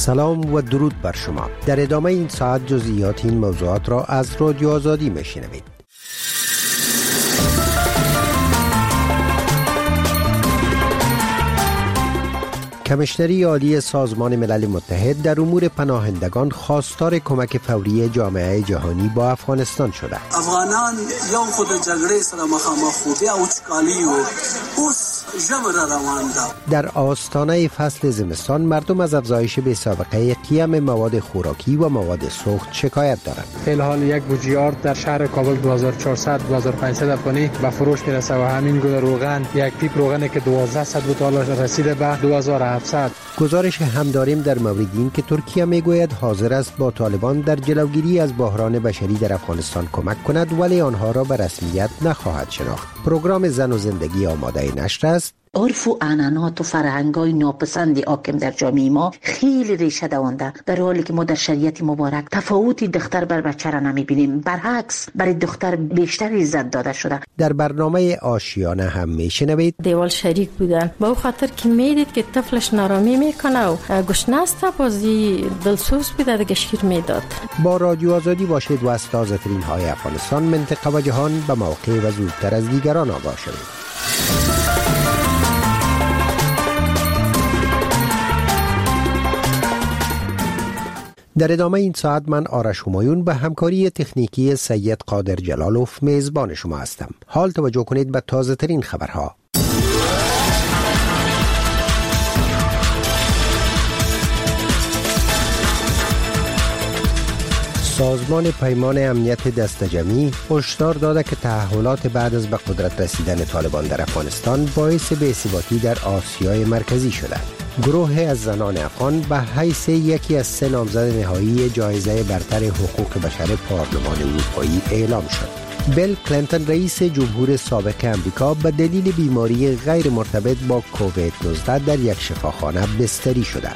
سلام و درود بر شما. در ادامه این ساعت جزئیات این موضوعات را از رادیو آزادی میشنوید. کمیشنری عالی سازمان ملل متحد در امور پناهندگان خواستار کمک فوری جامعه جهانی با افغانستان شده. افغانان یو خود جګړې سره مخامخ خو بیا وچکالي و اوس ژوره روان ده. در آستانه فصل زمستان مردم از افزایش بی‌سابقه قیمت مواد خوراکی و مواد سوخت شکایت دارند. فی الحال یک بوجیار در شهر کابل 2400-2500 افغانی به فروش میرسه و همین گونه روغن، یک پیپ روغنی که 1200 بوتال رسیده به 2700. گزارش هم داریم در مورد این که ترکیه میگوید حاضر است با طالبان در جلوگیری از بحران بشری در افغانستان کمک کند، ولی آنها را به رسمیت نخواهد شناخت. پروگرام زن و زندگی آماده نشر است. عرف و عنعنات و فرهنگ‌های ناپسند حاکم در جامعه ما خیلی ریشه دوانده، در حالی که ما در شریعت مبارک تفاوتی دختر بر بچه را نمی‌بینیم، برعکس برای دختر بیشتر عزت داده شده. در برنامه آشیانه هم میشنوید دیوال شریک بودن با خاطر که میدید که طفلش نارامی میکنه و گشنه است، بازی دلسوز بوده دیگه شیر میداد. با رادیو آزادی باشید و از تازه‌ترین های افغانستان، منطقه و جهان به موقع و زودتر از دیگران آگاه شوید. در ادامه این ساعت من آرش همایون به همکاری تکنیکی سید قادر جلالوف میزبان شما هستم. حال توجه کنید به تازه ترین خبرها. سازمان پیمان امنیت دسته‌جمعی هشدار داده که تحولات بعد از به قدرت رسیدن طالبان در افغانستان باعث بی‌ثباتی در آسیای مرکزی شده. گروه از زنان افغان به حیث یکی از 3 نامزد نهایی جایزه برتر حقوق بشر پارلمان اروپایی اعلام شد. بیل کلینتون رئیس جمهور سابق امریکا به دلیل بیماری غیر مرتبط با کووید 19 در یک شفاخانه بستری شده.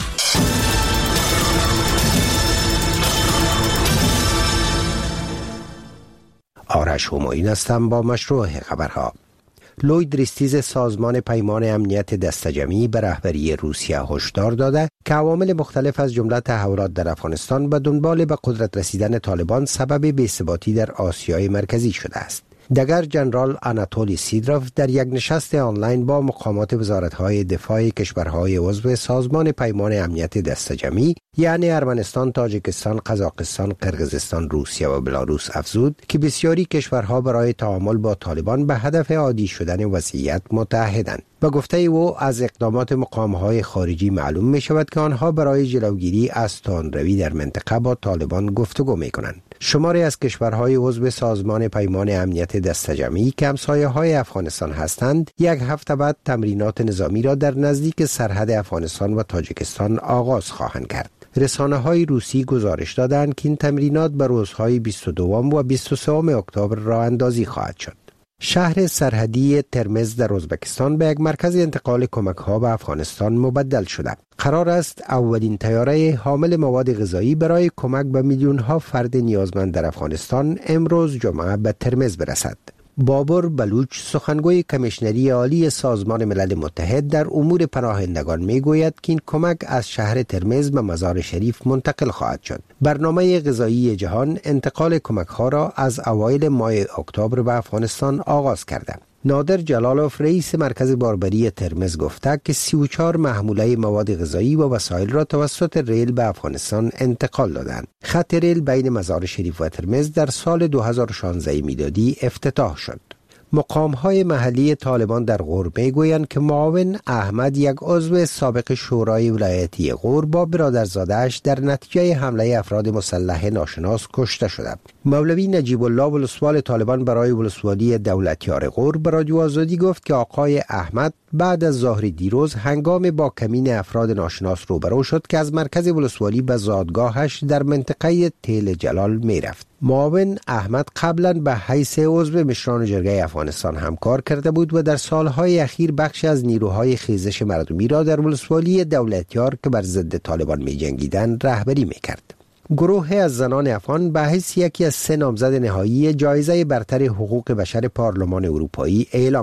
آرش همایون هستم با مشروع خبرها. لوید ریستیز سازمان پیمان امنیت دسته‌جمعی به رهبری روسیه هشدار داده که عوامل مختلف از جمله تحولات در افغانستان به دنبال به قدرت رسیدن طالبان سبب بی‌ثباتی در آسیای مرکزی شده است. دگر جنرال آناتولی سیدروف در یک نشست آنلاین با مقامات وزارت‌های دفاع کشورهای عضو سازمان پیمان امنیت دسته‌جمعی یعنی ارمنستان، تاجیکستان، قزاقستان، قرقیزستان، روسیه و بلاروس افزود که بسیاری کشورها برای تعامل با طالبان به هدف عادی شدن وضعیت متحدند. با گفته او از اقدامات مقام‌های خارجی معلوم می‌شود که آنها برای جلوگیری از تندروی در منطقه با طالبان گفتگو می‌کنند. شماری از کشورهای عضو سازمان پیمان امنیت دسته‌جمعی که همسایه‌های افغانستان هستند، یک هفته بعد تمرینات نظامی را در نزدیک سرحد افغانستان و تاجیکستان آغاز خواهند کرد. رسانه‌های روسی گزارش دادند که این تمرینات به روزهای 22 و 23 اکتبر راه اندازی خواهد شد. شهر سرحدی ترمز در ازبکستان به یک مرکز انتقال کمک‌ها به افغانستان مبدل شده. قرار است اولین طیاره حامل مواد غذایی برای کمک به میلیون‌ها فرد نیازمند در افغانستان امروز جمعه به ترمز برسد. بابر بلوچ سخنگوی کمیشنری عالی سازمان ملل متحد در امور پناهندگان میگوید که این کمک از شهر ترمز به مزار شریف منتقل خواهد شد. برنامه غذایی جهان انتقال کمک‌ها را از اوایل ماه اکتبر به افغانستان آغاز کرده. نادر جلالوف رئیس مرکز باربری ترمز گفته که 34 محموله مواد غذایی و وسایل را توسط ریل به افغانستان انتقال دادند. خط ریل بین مزار شریف و ترمز در سال 2016 میلادی افتتاح شد. مقام‌های محلی طالبان در غور میگویند که معاون احمد، یک عضو سابق شورای ولایتی غور، با برادرزاده‌اش در نتیجه حمله افراد مسلح ناشناس کشته شده. مولوی نجیب الله ولسوال طالبان برای ولسوالی دولتیار غور به رادیو آزادی گفت که آقای احمد بعد از ظهر دیروز هنگام با کمین افراد ناشناس روبرو شد که از مرکز ولسوالی به زادگاهش در منطقه تل جلال میرفت. معاون احمد قبلا به حیث عضو مشران جرگه افغانستان همکار کرده بود و در سالهای اخیر بخش از نیروهای خیزش مردمی را در ولسوالی دولتیار که بر ضد طالبان می جنگیدند رهبری می کرد. گروه از زنان افغان به حیث یکی از 3 نامزد نهایی جایزه برتر حقوق بشر پارلمان اروپایی اعلام شد.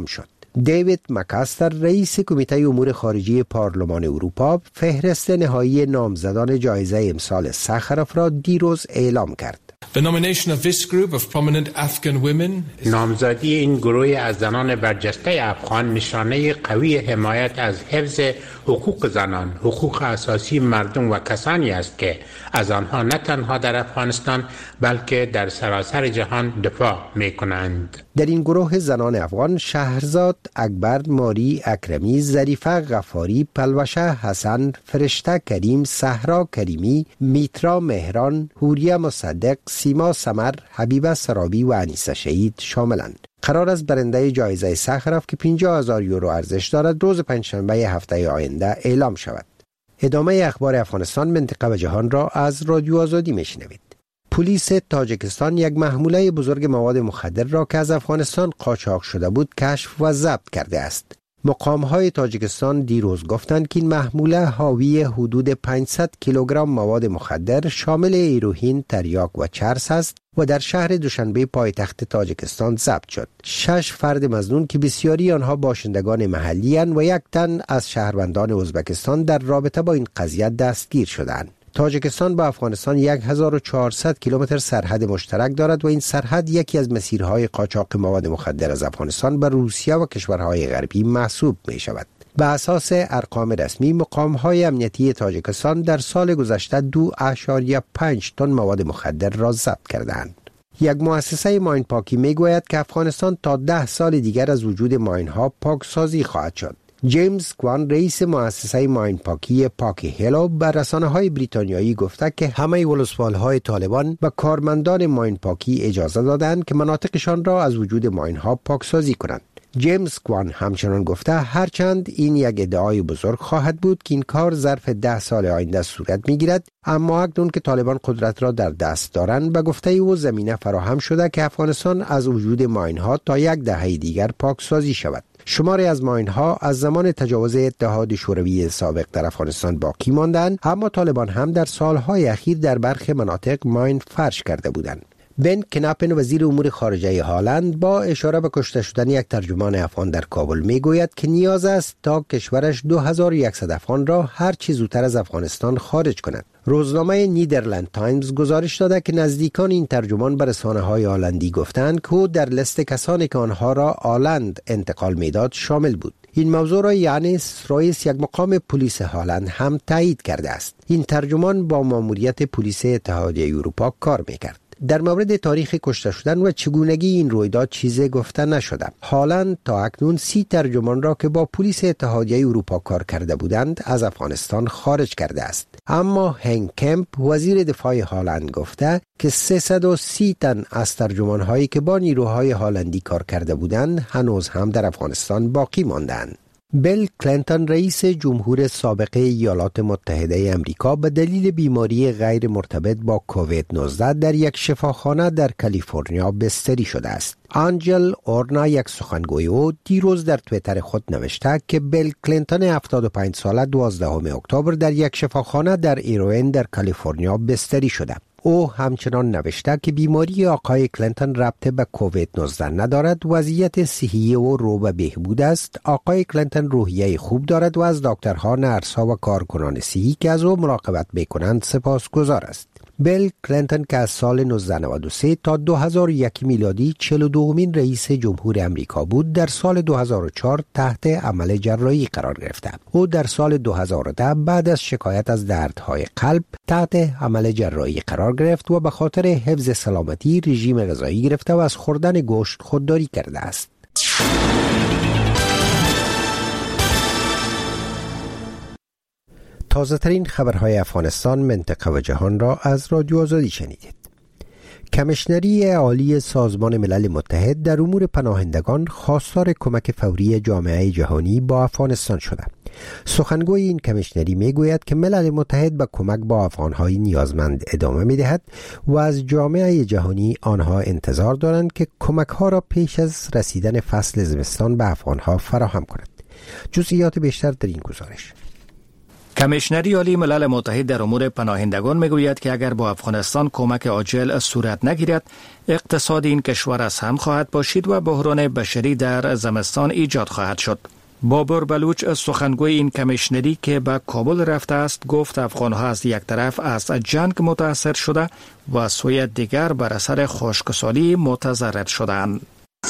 دیوید مکاستر رئیس کمیته امور خارجی پارلمان اروپا فهرست نهایی نامزدان جایزه امسال سخروف را دیروز اعلام کرد. نامزدی این گروه از زنان برجسته افغان نشانه قوی حمایت از حفظ حقوق زنان، حقوق اساسی مردم و کسانی است که از آنها نه تنها در افغانستان بلکه در سراسر جهان دفاع می کنند. در این گروه زنان افغان شهرزاد، اکبر، ماری، اکرمی، ظریفه غفاری، پلوشه حسن، فرشته کریم، صحرا کریمی، میترا مهران، حوریه مصدق، سیما سمر، حبیبه سرابی و انیسه شهید شاملند. قرار است برنده جایزه سخروف که 50,000 یورو ارزش دارد روز پنجشنبه هفته آینده اعلام شود. ادامه اخبار افغانستان، منطقه و جهان را از رادیو آزادی میشنوید. پلیس تاجیکستان یک محموله بزرگ مواد مخدر را که از افغانستان قاچاق شده بود کشف و ضبط کرده است. مقام‌های تاجیکستان دیروز گفتند که این محموله حاوی حدود 500 کیلوگرم مواد مخدر شامل هیروئین، تریاک و چرس است و در شهر دوشنبه پایتخت تاجیکستان ضبط شد. 6 فرد مظنون که بسیاری آنها باشندگان محلی اند و یک تن از شهروندان ازبکستان در رابطه با این قضیه دستگیر شدند. تاجیکستان با افغانستان 1400 کیلومتر سرحد مشترک دارد و این سرحد یکی از مسیرهای قاچاق مواد مخدر از افغانستان به روسیه و کشورهای غربی محسوب می شود. به اساس ارقام رسمی، مقام‌های امنیتی تاجیکستان در سال گذشته 2.5 تن مواد مخدر را ضبط کردند. یک مؤسسه ماین پاکی می گوید که افغانستان تا 10 سال دیگر از وجود ماین‌ها پاکسازی خواهد شد. جیمز کوان رئیس مؤسسه ماین پاکی پاکی هیلو به رسانه‌های بریتانیایی گفته که همه ولسوال‌های طالبان به کارمندان ماین پاکی اجازه دادند که مناطقشان را از وجود ماین‌ها پاکسازی کنند. جیمز کوان همچنان گفته هرچند این یک ادعای بزرگ خواهد بود که این کار ظرف 10 سال آینده صورت می‌گیرد، اما اکنون که طالبان قدرت را در دست دارند به گفته او زمینه فراهم شده که افغانستان از وجود ماین‌ها تا 1 دهه دیگر پاکسازی شود. شماری از ماین‌ها از زمان تجاوز اتحاد شوروی سابق در افغانستان باقی ماندند، اما طالبان هم در سالهای اخیر در برخی مناطق ماین فرش کرده بودند. بن کناپن وزیر امور خارجه هالند با اشاره به کشته شدن یک ترجمان افغان در کابل میگوید که نیاز است تا کشورش 2100 افغان را هر چه زودتر از افغانستان خارج کند. روزنامه نیدرلند تایمز گزارش داده که نزدیکان این ترجمان به رسانه‌های هلندی گفتند که او در لیست کسانی که آنها را آلند انتقال میداد شامل بود. این موضوع را یانیس رئیس یک مقام پلیس هالند هم تایید کرده است. این ترجمان با ماموریت پلیس اتحادیه اروپا کار میکرد. در مورد تاریخ کشته شدن و چگونگی این رویداد چیزی گفته نشده. هالند تا اکنون 30 ترجمان را که با پلیس اتحادیه اروپا کار کرده بودند از افغانستان خارج کرده است. اما هنگ کمپ وزیر دفاع هالند گفته که 330 تن از ترجمان‌هایی که با نیروهای هالندی کار کرده بودند هنوز هم در افغانستان باقی ماندند. بیل کلینتون رئیس جمهور سابق ایالات متحده امریکا به دلیل بیماری غیر مرتبط با کووید 19 در یک شفاخانه در کالیفرنیا بستری شده است. آنجل اورنا یک سخنگوی او دیروز در توییتر خود نوشته که بیل کلینتون 75 ساله 12 اکتبر در یک شفاخانه در ایروین در کالیفرنیا بستری شده. او همچنان نوشته که بیماری آقای کلینتون ربط به کووید 19 ندارد، وضعیت صحی او رو به بهبود است. آقای کلینتون روحیه خوب دارد و از دکترها، نرس‌ها و کارکنان صحی که از او مراقبت می‌کنند سپاسگزار است. بیل کلینتون که از سال 1993 تا 2001 میلادی 42مین رئیس جمهور امریکا بود، در سال 2004 تحت عمل جراحی قرار گرفت. او در سال 2010 بعد از شکایت از دردهای قلب تحت عمل جراحی قرار گرفت و به خاطر حفظ سلامتی رژیم غذایی گرفته و از خوردن گوشت خودداری کرده است. تازه ترین خبرهای افغانستان، منطقه و جهان را از رادیو آزادی شنیدید. کمیشنری عالی سازمان ملل متحد در امور پناهندگان خواستار کمک فوری جامعه جهانی با افغانستان شده. سخنگوی این کمیشنری میگوید که ملل متحد به کمک با افغانهای نیازمند ادامه میدهد و از جامعه جهانی آنها انتظار دارند که کمکها را پیش از رسیدن فصل زمستان به افغانها فراهم کند. جزئیات بیشتر در این گزارش. کمیشنری عالی ملل متحد در امور پناهندگان میگوید که اگر با افغانستان کمک عاجل صورت نگیرد، اقتصاد این کشور از هم خواهد پاشید و بحران بشری در زمستان ایجاد خواهد شد. بابر بلوچ سخنگوی این کمیشنری که به کابل رفته است گفت افغانها از یک طرف از جنگ متاثر شده و سوی دیگر بر اثر خشکسالی متضرر شدند.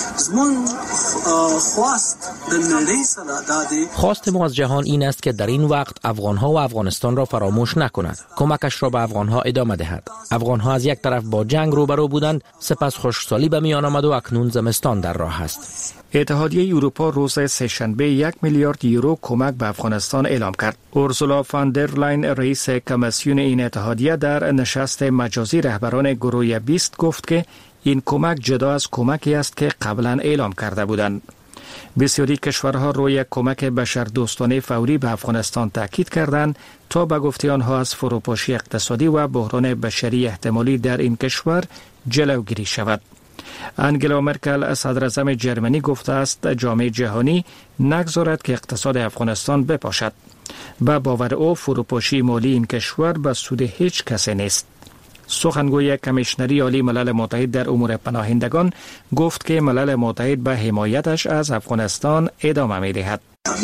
خواست ما از جهان این است که در این وقت افغانها و افغانستان را فراموش نکند، کمکش را به افغانها ادامه دهد. افغانها از یک طرف با جنگ روبرو بودند، سپس خشکسالی به میان آمد و اکنون زمستان در راه است. اتحادیه اروپا روز سه‌شنبه 1 میلیارد یورو کمک به افغانستان اعلام کرد. اورسولا فان در لاین رئیس کمیسیون این اتحادیه در نشست مجازی رهبران گروه 20 گفت که این کمک جدا از کمکی است که قبلا اعلام کرده بودند. بسیاری کشورها روی کمک بشردوستانه فوری به افغانستان تاکید کردند تا به گفته آنها از فروپاشی اقتصادی و بحران بشری احتمالی در این کشور جلوگیری شود. انگلا مرکل صدراعظم جرمنی گفته است جامعه جهانی نگذارد که اقتصاد افغانستان بپاشد. به باور او فروپاشی مالی این کشور به سود هیچ کسی نیست. سخنگوی کمیشنری عالی ملل متحد در امور پناهندگان گفت که ملل متحد به حمایتش از افغانستان ادامه می‌دهد.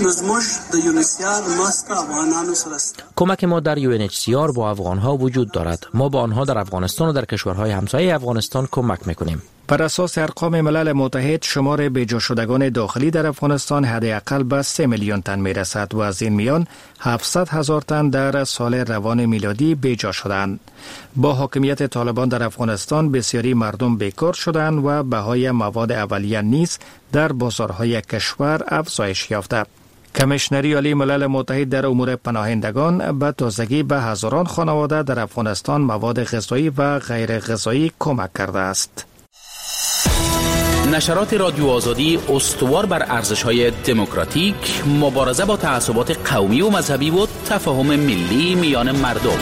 کمک ما در UNHCR با افغانها وجود دارد. ما با آنها در افغانستان و در کشورهای همسایه افغانستان کمک میکنیم. بر اساس ارقام ملل متحد شمار بیجا شدگان داخلی در افغانستان حداقل به 3 میلیون تن میرسد و از این میان 700,000 تن در سال روان میلادی بیجا شدند. با حاکمیت طالبان در افغانستان بسیاری مردم بیکار شدند و بهای مواد اولیه نیز در بازارهای کشور افزایش یافته. کمیشنری عالی ملل متحد در امور پناهندگان به تازگی به هزاران خانواده در افغانستان مواد غذایی و غیر غذایی کمک کرده است. نشرات رادیو آزادی استوار بر ارزش‌های دموکراتیک، مبارزه با تعصبات قومی و مذهبی و تفاهم ملی میان مردم.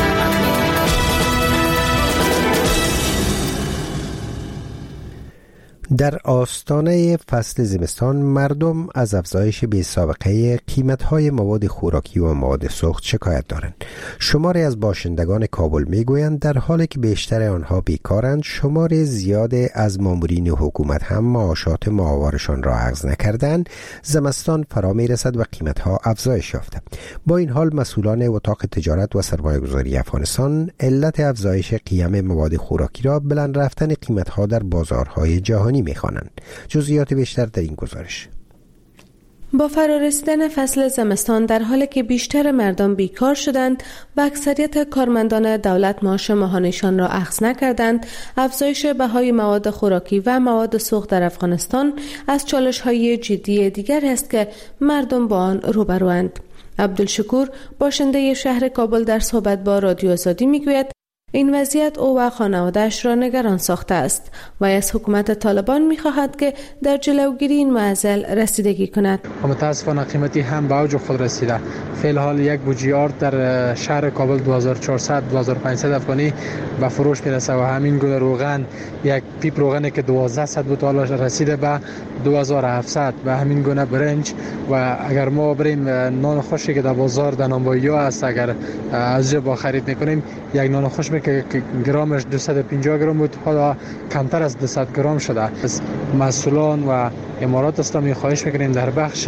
در آستانه فصل زمستان مردم از افزایش بی‌سابقه قیمت‌های مواد خوراکی و مواد سوخت شکایت دارند. شماری از باشندگان کابل می‌گویند در حالی که بیشتر آنها بیکارند، شمار زیاد از مامورین حکومت هم معاشات ماهوارشان را اخذ نکردند. زمستان فرا می‌رسد و قیمت‌ها افزایش یافته. با این حال مسئولان اتاق تجارت و سرمایه‌گذاری افغانستان علت افزایش قیمت مواد خوراکی را بلند رفتن قیمت‌ها در بازارهای جهانی می‌خوانند. جزئیات بیشتر در این گزارش. با فرارسیدن فصل زمستان در حالی که بیشتر مردم بیکار شدند و اکثریت کارمندان دولت معاش ماهانه‌شان را اخذ نکردند، افزایش بهای مواد خوراکی و مواد سوخت در افغانستان از چالش‌های جدی دیگر است که مردم با آن روبروند. عبدالشکور باشنده شهر کابل در صحبت با رادیو آزادی میگوید این وضعیت او و خانواده‌اش را نگران ساخته است و از حکومت طالبان می‌خواهد که در جلوگیری این معضل رسیدگی کند. متاسفانه قیمتی هم به اوج خود رسیده. فعلا یک بوجی آرد در شهر کابل 2400-2500 افغانی به فروش میرسه و همین گونه روغن، یک پیپ روغنی که 1200 بوتال رسیده به 2700 و همین گونه برنج. و اگر ما بریم نان خشکی که در بازار در نانوایی است، اگر از جا با خرید میکنیم، یک نان خشک که گرامش 250 گرم بود حالا کمتر از 200 گرم شده. از مسئولان و امارات اسلامی خواهش میکنیم در بخش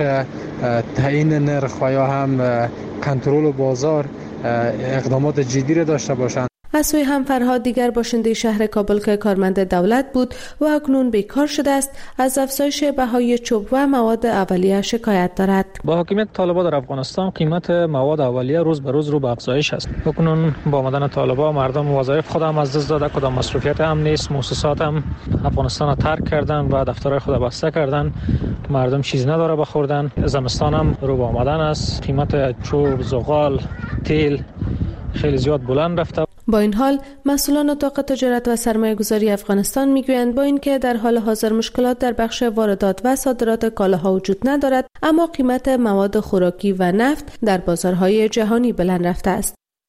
تعیین نرخ و یا هم کنترل بازار اقدامات جدی را داشته باشند. از سوی هم فرهاد دیگر باشنده شهر کابل که کارمند دولت بود و اکنون بیکار شده است، از افزایش بهای چوب و مواد اولیه شکایت دارد. با حاکمیت طالبان در افغانستان قیمت مواد اولیه روز به روز رو به افزایش است. اکنون با آمدن طالبان مردم وظایف خود هم از دست داده، کدام مصروفیت هم نیست، مؤسسات هم افغانستان را ترک کردن و دفترهای خود بسته کردن، مردم چیز نداره بخوردن. زمستان هم رو به آمدن است، قیمت چوب، زغال، تیل خیلی زیاد بلند رفته. با این حال مسئولان اتاق تجارت و سرمایه‌گذاری افغانستان میگویند با اینکه در حال حاضر مشکلات در بخش واردات و صادرات کالاها وجود ندارد، اما قیمت مواد خوراکی و نفت در بازارهای جهانی بلند رفته است.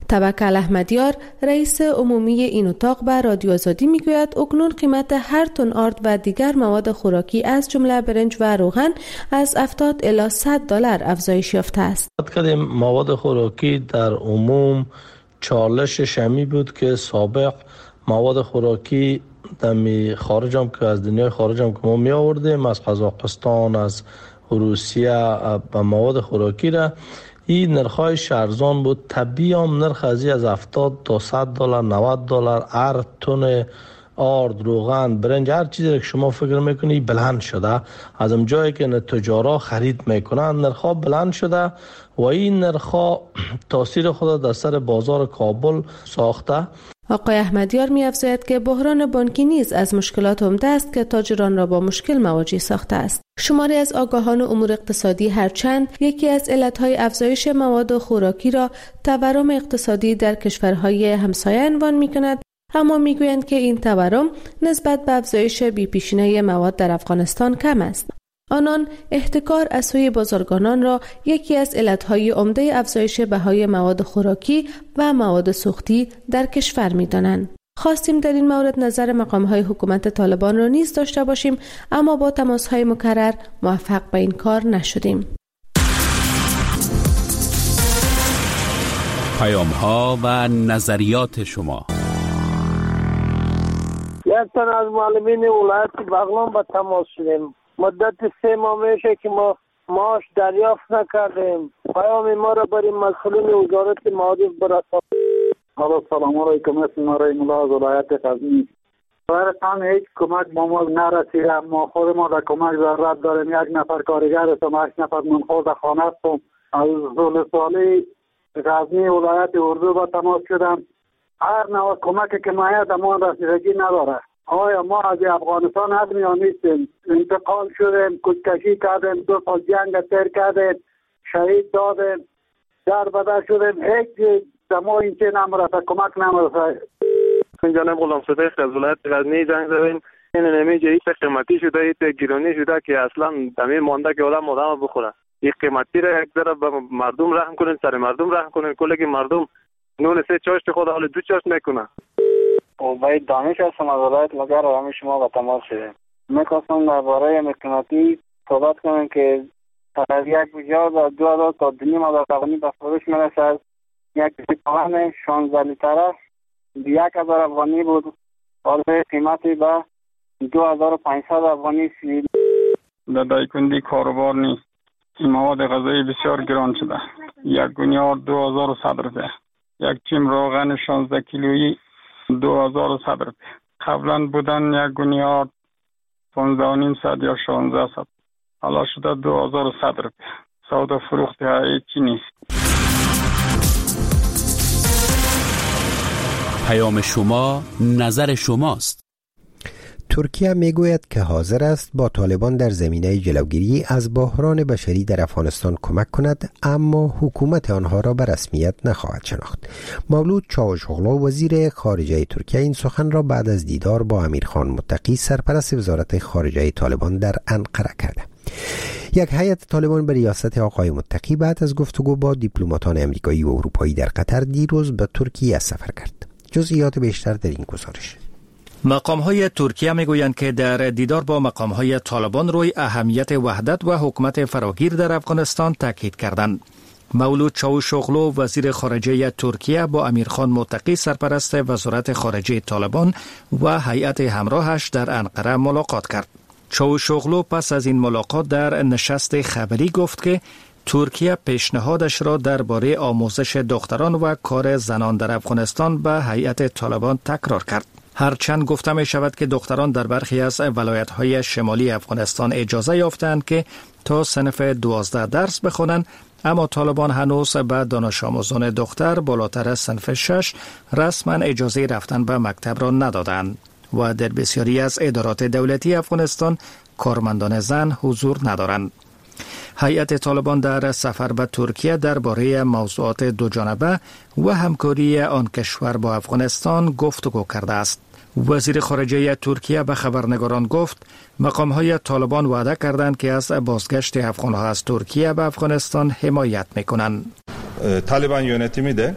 توکل احمدیار رئیس عمومی این اتاق به رادیو آزادی میگوید اکنون قیمت هر تن آرد و دیگر مواد خوراکی از جمله برنج و روغن از 70 الی 100 دلار افزایش یافته است. مواد خوراکی در عموم چالش شمی بود که سابق مواد خوراکی دمی خارج هم که از دنیای خارج هم که ما می آوردیم از قزاقستان از روسیه و مواد خوراکی را این نرخ‌های ارزان بود. طبیعی هم نرخ از 70 تا 100 دلار 90 دلار هر تن آرد روغن برنج هر چیزی که شما فکر میکنی بلند شده. از اون جایی که تجارا خرید میکنن نرخ‌ها بلند شده و این نرخ‌ها تاثیر خود در سر بازار کابل ساخته. آقای احمدیار می‌افزاید که بحران بانکی نیز از مشکلات عمده است که تاجران را با مشکل مواجه ساخته است. شماری از آگاهان امور اقتصادی هرچند یکی از علتهای افزایش مواد خوراکی را تورم اقتصادی در کشورهای همسایه عنوان می‌کند، اما میگویند که این تورم نسبت به افزایش بی‌پیشینه مواد در افغانستان کم است. آنان احتکار از سوی بازرگانان را یکی از علتهای عمده افزایش بهای مواد خوراکی و مواد سوختی در کشور می‌دانند. خواستیم در این مورد نظر مقام‌های حکومت طالبان را نیز داشته باشیم، اما با تماس‌های مکرر موفق به این کار نشدیم. پیام‌ها و نظریات شما. یک تن از معلمین ولایت بغلان با تماس شدیم. مدت 3 ماه میشه که ما معاش دریافت نکردیم. پیام ما را برای مسئولین وزارت معارف برسانید. سلام علیکم. اسم ما رحیم الله از ولایت غزنی. واقعا هیچ کمک به ما نرسیده. ما خود ما در کمک ضرورت داریم. 1 نفر کارگر هستم، 8 نفر منخور خانه هستم. از ولسوالی غزنی ولایت اردو با تماس شدم. هر نوع کمکی که مایه در ما رسیدگی نداره. آیا ما از افغانستان حق یا نیستیم؟ انتقال شدیم، کشکشی کردیم، 2 سال جنگ تیر کردیم، شهید دادیم، در بدر شدیم، هیچ در ما این چه نمرسه، کمک نمرسه. جناب غلام صدیق از ولایت غزنی زنگ زدیم. این نمیجه ایت قیمتی شده، ایت گرانی شده که اصلا دمی مانده که آدم بخوره. این قیمتی را یک ذره به مردم رحم کنین، سر مردم رحم کنین. کلی که مردم نون 3 چاشت خود حال 2 چاشت میکنه. باید دانش هستم از ولایت مگر و همه شما با تماس شدیم. میخواستم درباره قیمتی صحبت کنم که از یک بجار در 2000 تا 2500 افغانی به فروش میرسد. یک لیتر 16 لیتره 1000 افغانی بود، حالا قیمتی به 2500 افغانی سید. در دایکندی کاروبار نیست. این مواد غذایی بسیار گران شده. یک گونی آرد 2100 روپیه، یک چیم روغن 16 کیلویی 2100 روپیه. قبلا بودن یک گونی آرد 15,500 یا 1600، حالا شده 2100 روپیه. سودا فروخت هیچی نیست. پیام شما نظر شماست. ترکیه میگوید که حاضر است با طالبان در زمینه جلوگیری از بحران بشری در افغانستان کمک کند، اما حکومت آنها را به رسمیت نخواهد شناخت. مولود چاوشوغلو وزیر خارجه ترکیه این سخن را بعد از دیدار با امیرخان متقی سرپرست وزارت خارجه طالبان در انقره کرده. یک هیئت طالبان به ریاست آقای متقی بعد از گفتگو با دیپلماتان آمریکایی و اروپایی در قطر دیروز به ترکیه سفر کرد. جزئیات بیشتر در این گزارش. مقام‌های ترکیه میگویند که در دیدار با مقام‌های طالبان روی اهمیت وحدت و حکومت فراگیر در افغانستان تاکید کردند. مولود چاوشوغلو وزیر خارجه ترکیه با امیرخان متقی سرپرست وزارت خارجه طالبان و هیئت همراهش در انقره ملاقات کرد. چاوشوغلو پس از این ملاقات در نشست خبری گفت که ترکیه پیشنهادش را درباره آموزش دختران و کار زنان در افغانستان به هیئت طالبان تکرار کرد. هرچند گفته می شود که دختران در برخی از ولایت‌های شمالی افغانستان اجازه یافتند که تا صنف 12 درس بخوانند، اما طالبان هنوز به دانش آموزان دختر بالاتر از صنف 6 رسما اجازه رفتن به مکتب را ندادند و در بسیاری از ادارات دولتی افغانستان کارمندان زن حضور ندارند. هیئت طالبان در سفر به ترکیه درباره موضوعات دوجانبه و همکاری آن کشور با افغانستان گفتگو کرده است. وزیر خارجه ترکیه به خبرنگاران گفت مقام‌های طالبان وعده کردند که از بازگشت افغان‌ها از ترکیه به افغانستان حمایت می‌کنند. طالبان yönetimi de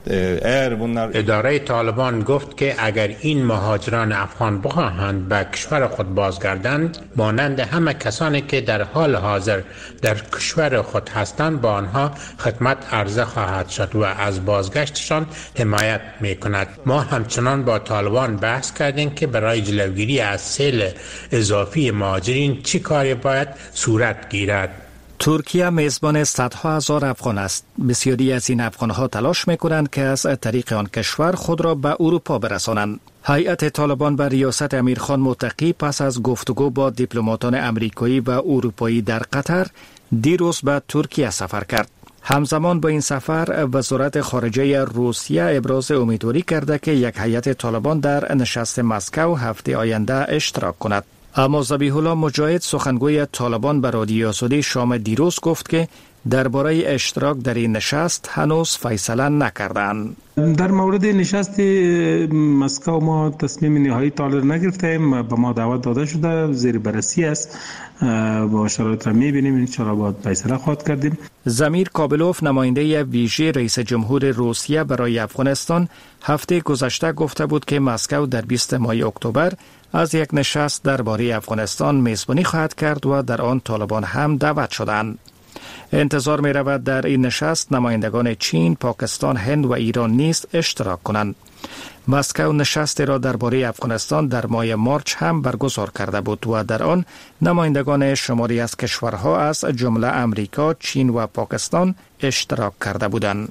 اداره طالبان گفت که اگر این مهاجران افغان بخواهند به کشور خود بازگردند، مانند همه کسانی که در حال حاضر در کشور خود هستند با آنها خدمت عرضه خواهد شد و از بازگشتشان حمایت می‌کند. ما همچنان با طالبان بحث کردیم که برای جلوگیری از سیل اضافی مهاجرین چه کاری باید صورت گیرد. ترکیه میزبان صدها هزار افغان است. بسیاری از این افغانها تلاش میکنند که از طریق آن کشور خود را به اروپا برسانند. هیئت طالبان به ریاست امیرخان متقی پس از گفتگو با دیپلماتان امریکایی و اروپایی در قطر دیروز به ترکیه سفر کرد. همزمان با این سفر وزارت خارجه روسیه ابراز امیدواری کرده که یک هیئت طالبان در نشست مسکو هفته آینده اشتراک کند. اما ذبیح الله مجاهد سخنگوی طالبان به رادیو آزادی شام دیروز گفت که درباره اشتراک در این نشست هنوز فیصله نکردند. در مورد نشست مسکو ما تصمیم نهایی تالر نگرفتیم. به ما دعوت داده شده، زیر بررسی است، با شرایط را می‌بینیم، ان شاء الله باید فیصله خواهد کردیم. زمیر کابلوف نماینده ویژه رئیس جمهور روسیه برای افغانستان هفته گذشته گفته بود که مسکو در 20 ماه اکتبر از یک نشست درباره افغانستان میزبانی خواهد کرد و در آن طالبان هم دعوت شدند. انتظار می رود در این نشست نمایندگان چین، پاکستان، هند و ایران نیز اشتراک کنند. مسکو نشست را درباره افغانستان در ماه مارچ هم برگزار کرده بود و در آن نمایندگان شماری از کشورها از جمله امریکا، چین و پاکستان اشتراک کرده بودند.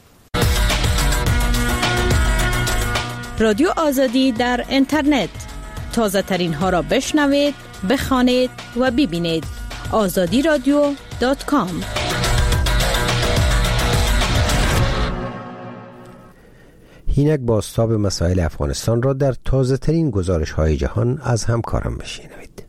رادیو آزادی در اینترنت، تازه ترین ها را بشنوید، بخوانید و ببینید. azadiradio.com. اینک بازتاب مسائل افغانستان را در تازه ترین گزارش های جهان از همکارم بشنوید.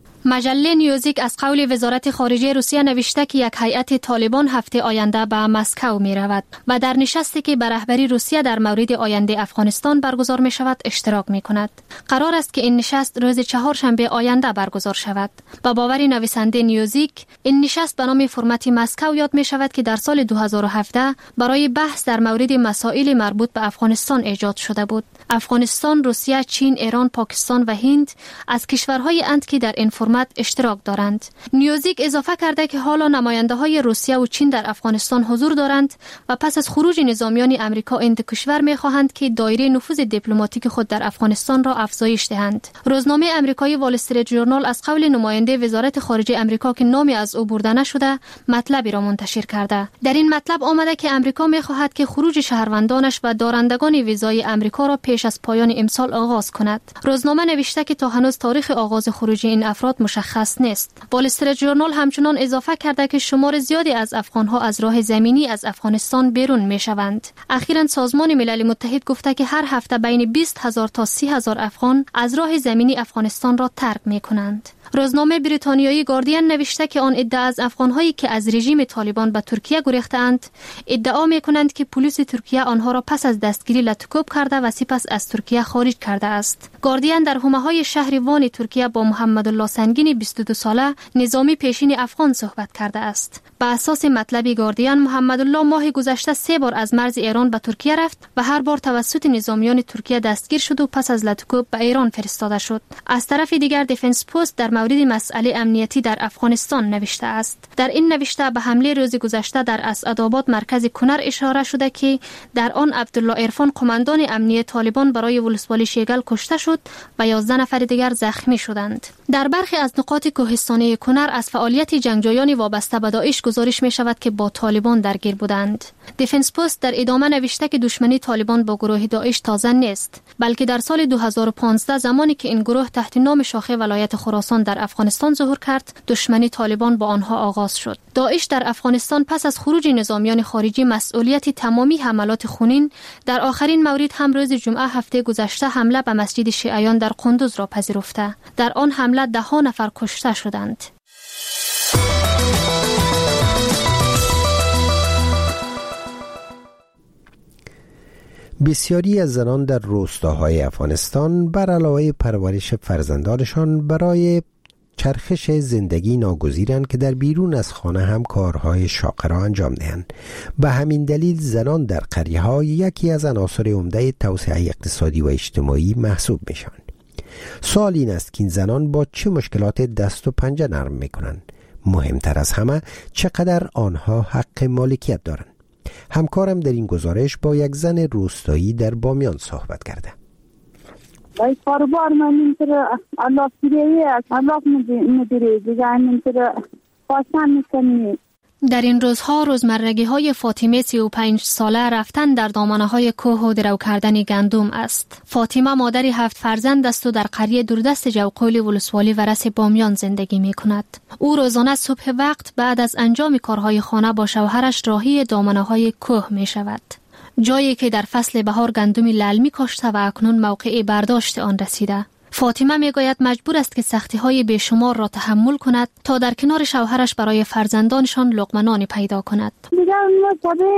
مجله نیوزیک از قول وزارت خارجه روسیه نوشته که یک هیئت طالبان هفته آینده به مسکو می رود و در نشستی که به رهبری روسیه در مورد آینده افغانستان برگزار می شود اشتراک می کند. قرار است که این نشست روز چهارشنبه آینده برگزار شود. با باور نویسنده نیوزیک، این نشست به نام فرمت مسکو یاد می شود که در سال 2017 برای بحث در مورد مسائل مربوط به افغانستان ایجاد شده بود. افغانستان، روسیه، چین، ایران، پاکستان و هند از کشورهای اند که در این فرمت اشتراک دارند. نیوزیک اضافه کرده که حالا نماینده های روسیه و چین در افغانستان حضور دارند و پس از خروج نظامیان امریکا این کشور می خواهند که دایره نفوذ دیپلماتیک خود در افغانستان را افزایش دهند. روزنامه امریکایی وال استریت ژورنال از قول نماینده وزارت خارجه امریکا که نامی از او برده نشده مطلبی را منتشر کرده. در این مطلب آمده که امریکا می خواهد که خروج شهروندانش و دارندگان ویزای امریکا را پیش از پایان امسال آغاز کند. روزنامه نوشته که تا هنوز تاریخ آغاز خروج این افراد مشخص نیست. وال استریت ژورنال همچنان اضافه کرده که شمار زیادی از افغانها از راه زمینی از افغانستان بیرون میشوند. اخیراً سازمان ملل متحد گفته که هر هفته بین 20,000 تا 30,000 افغان از راه زمینی افغانستان را ترک میکنند. روزنامه بریتانیایی گاردین نوشته که آن عده از افغانهایی که از رژیم طالبان به ترکیه گریختند ادعا میکنند که پلیس ترکیه آنها را پس از دستگیری لطکوب کرده و سپس از ترکیه خارج کرده است. گاردین در حومه‌های شهر وان ترکیه با محمد الله سنگین 22 ساله نظامی پیشین افغان صحبت کرده است. به اساس مطلب گاردین، محمد الله ماه گذشته 3 بار از مرز ایران به ترکیه رفت و هر بار توسط نظامیان ترکیه دستگیر شد و پس از لطکوب به ایران فرستاده شد. از طرف دیگر دیفنس پست در مورد مسئله امنیتی در افغانستان نوشته است. در این نوشته به حمله روز گذشته در اسعدآباد مرکز کنر اشاره شده که در آن عبدالله عرفان قماندان امنیتی طالبان برای ولسوالی شیگل کشته شد و 11 نفر دیگر زخمی شدند. در برخی از نقاط کوهستانی کنر از فعالیت جنگجویان وابسته به داعش گزارش می شود که با طالبان درگیر بودند. دیفنس پست در ادامه نوشته که دشمنی طالبان با گروه داعش تازه نیست، بلکه در سال 2015 زمانی که این گروه تحت نام شاخه ولایت خراسان در افغانستان ظهور کرد، دشمنی طالبان با آنها آغاز شد. داعش در افغانستان پس از خروج نظامیان خارجی مسئولیت تمامی حملات خونین در آخرین مورد هم روز جمعه هفته گذشته حمله به مسجد شیعیان در قندوز را پذیرفته. در آن حمله 10 نفر کشته شدند. بسیاری از زنان در روستاهای افغانستان بر علاوه پرورش فرزندانشان برای چرخش زندگی ناگزیرند که در بیرون از خانه هم کارهای شاقه را انجام دهند. به همین دلیل زنان در قریه‌ها یکی از عناصر عمده توسعه اقتصادی و اجتماعی محسوب میشوند. سوال این است که این زنان با چه مشکلات دست و پنجه نرم میکنند؟ مهمتر از همه چقدر آنها حق مالکیت دارند؟ همکارم در این گزارش با یک زن روستایی در بامیان صحبت کرده. باید کاربار من اینطور الله پیریه الله مدیره دیگه اینطور پاسم میکنی. در این روزها روزمرگی های فاطمه 35 ساله رفتن در دامنه های کوه و درو کردن گندم است. فاطمه مادری 7 فرزند است و در قریه دوردست جوقولی ولسوالی ورس بامیان زندگی می کند. او روزانه صبح وقت بعد از انجام کارهای خانه با شوهرش راهی دامنه های کوه می شود. جایی که در فصل بهار گندمی للمی کاشته و اکنون موقع برداشت آن رسیده. فاطمه میگوید مجبور است که سختی‌های بیشمار را تحمل کند تا در کنار شوهرش برای فرزندانشان لقمه نانی پیدا کند. دیگه ما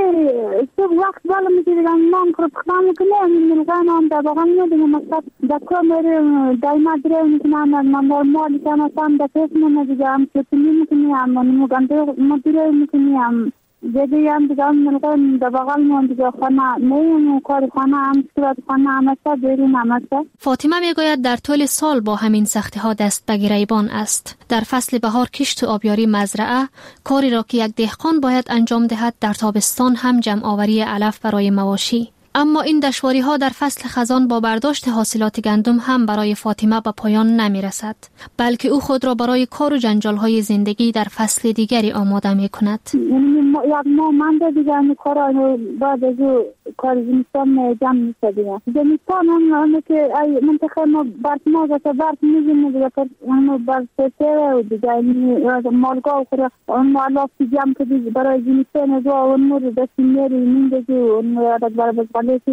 صبح وقت بالا میگیریم نان کرد خام کنیم میگن آن در واقع میادیم مثلا دکتر میره دایما داره میکنن من نرمال کنم سام دکتر میگم که میکنیم من گندم مدیره میکنیم دیگه هم دیگه من در بغل من دیگه خانه نیم کار خانه هم صورت خانه هم است بیرون هم است. فاطمه میگوید در طول سال با همین سختی ها دست به گریبان است. در فصل بهار کشت و آبیاری مزرعه، کاری را که یک دهقان باید انجام دهد، در تابستان هم جمع آوری علف برای مواشی. اما این دشواری ها در فصل خزان با برداشت حاصلات گندم هم برای فاطمه به پایان نمی رسد، بلکه او خود را برای کار و جنجال های زندگی در فصل دیگری آماده می کند. یک ماه مانده دیگه کار بعد از کار زمستان جمع میشه دیگه. زمستان هم که منطقه ما برسماز است برس میگیم دیگه اونو برسته و دیگه مالگاه خورا اون علاف جمع کردی برای زمستان و اون رو دستی میری میندازی اون رو برای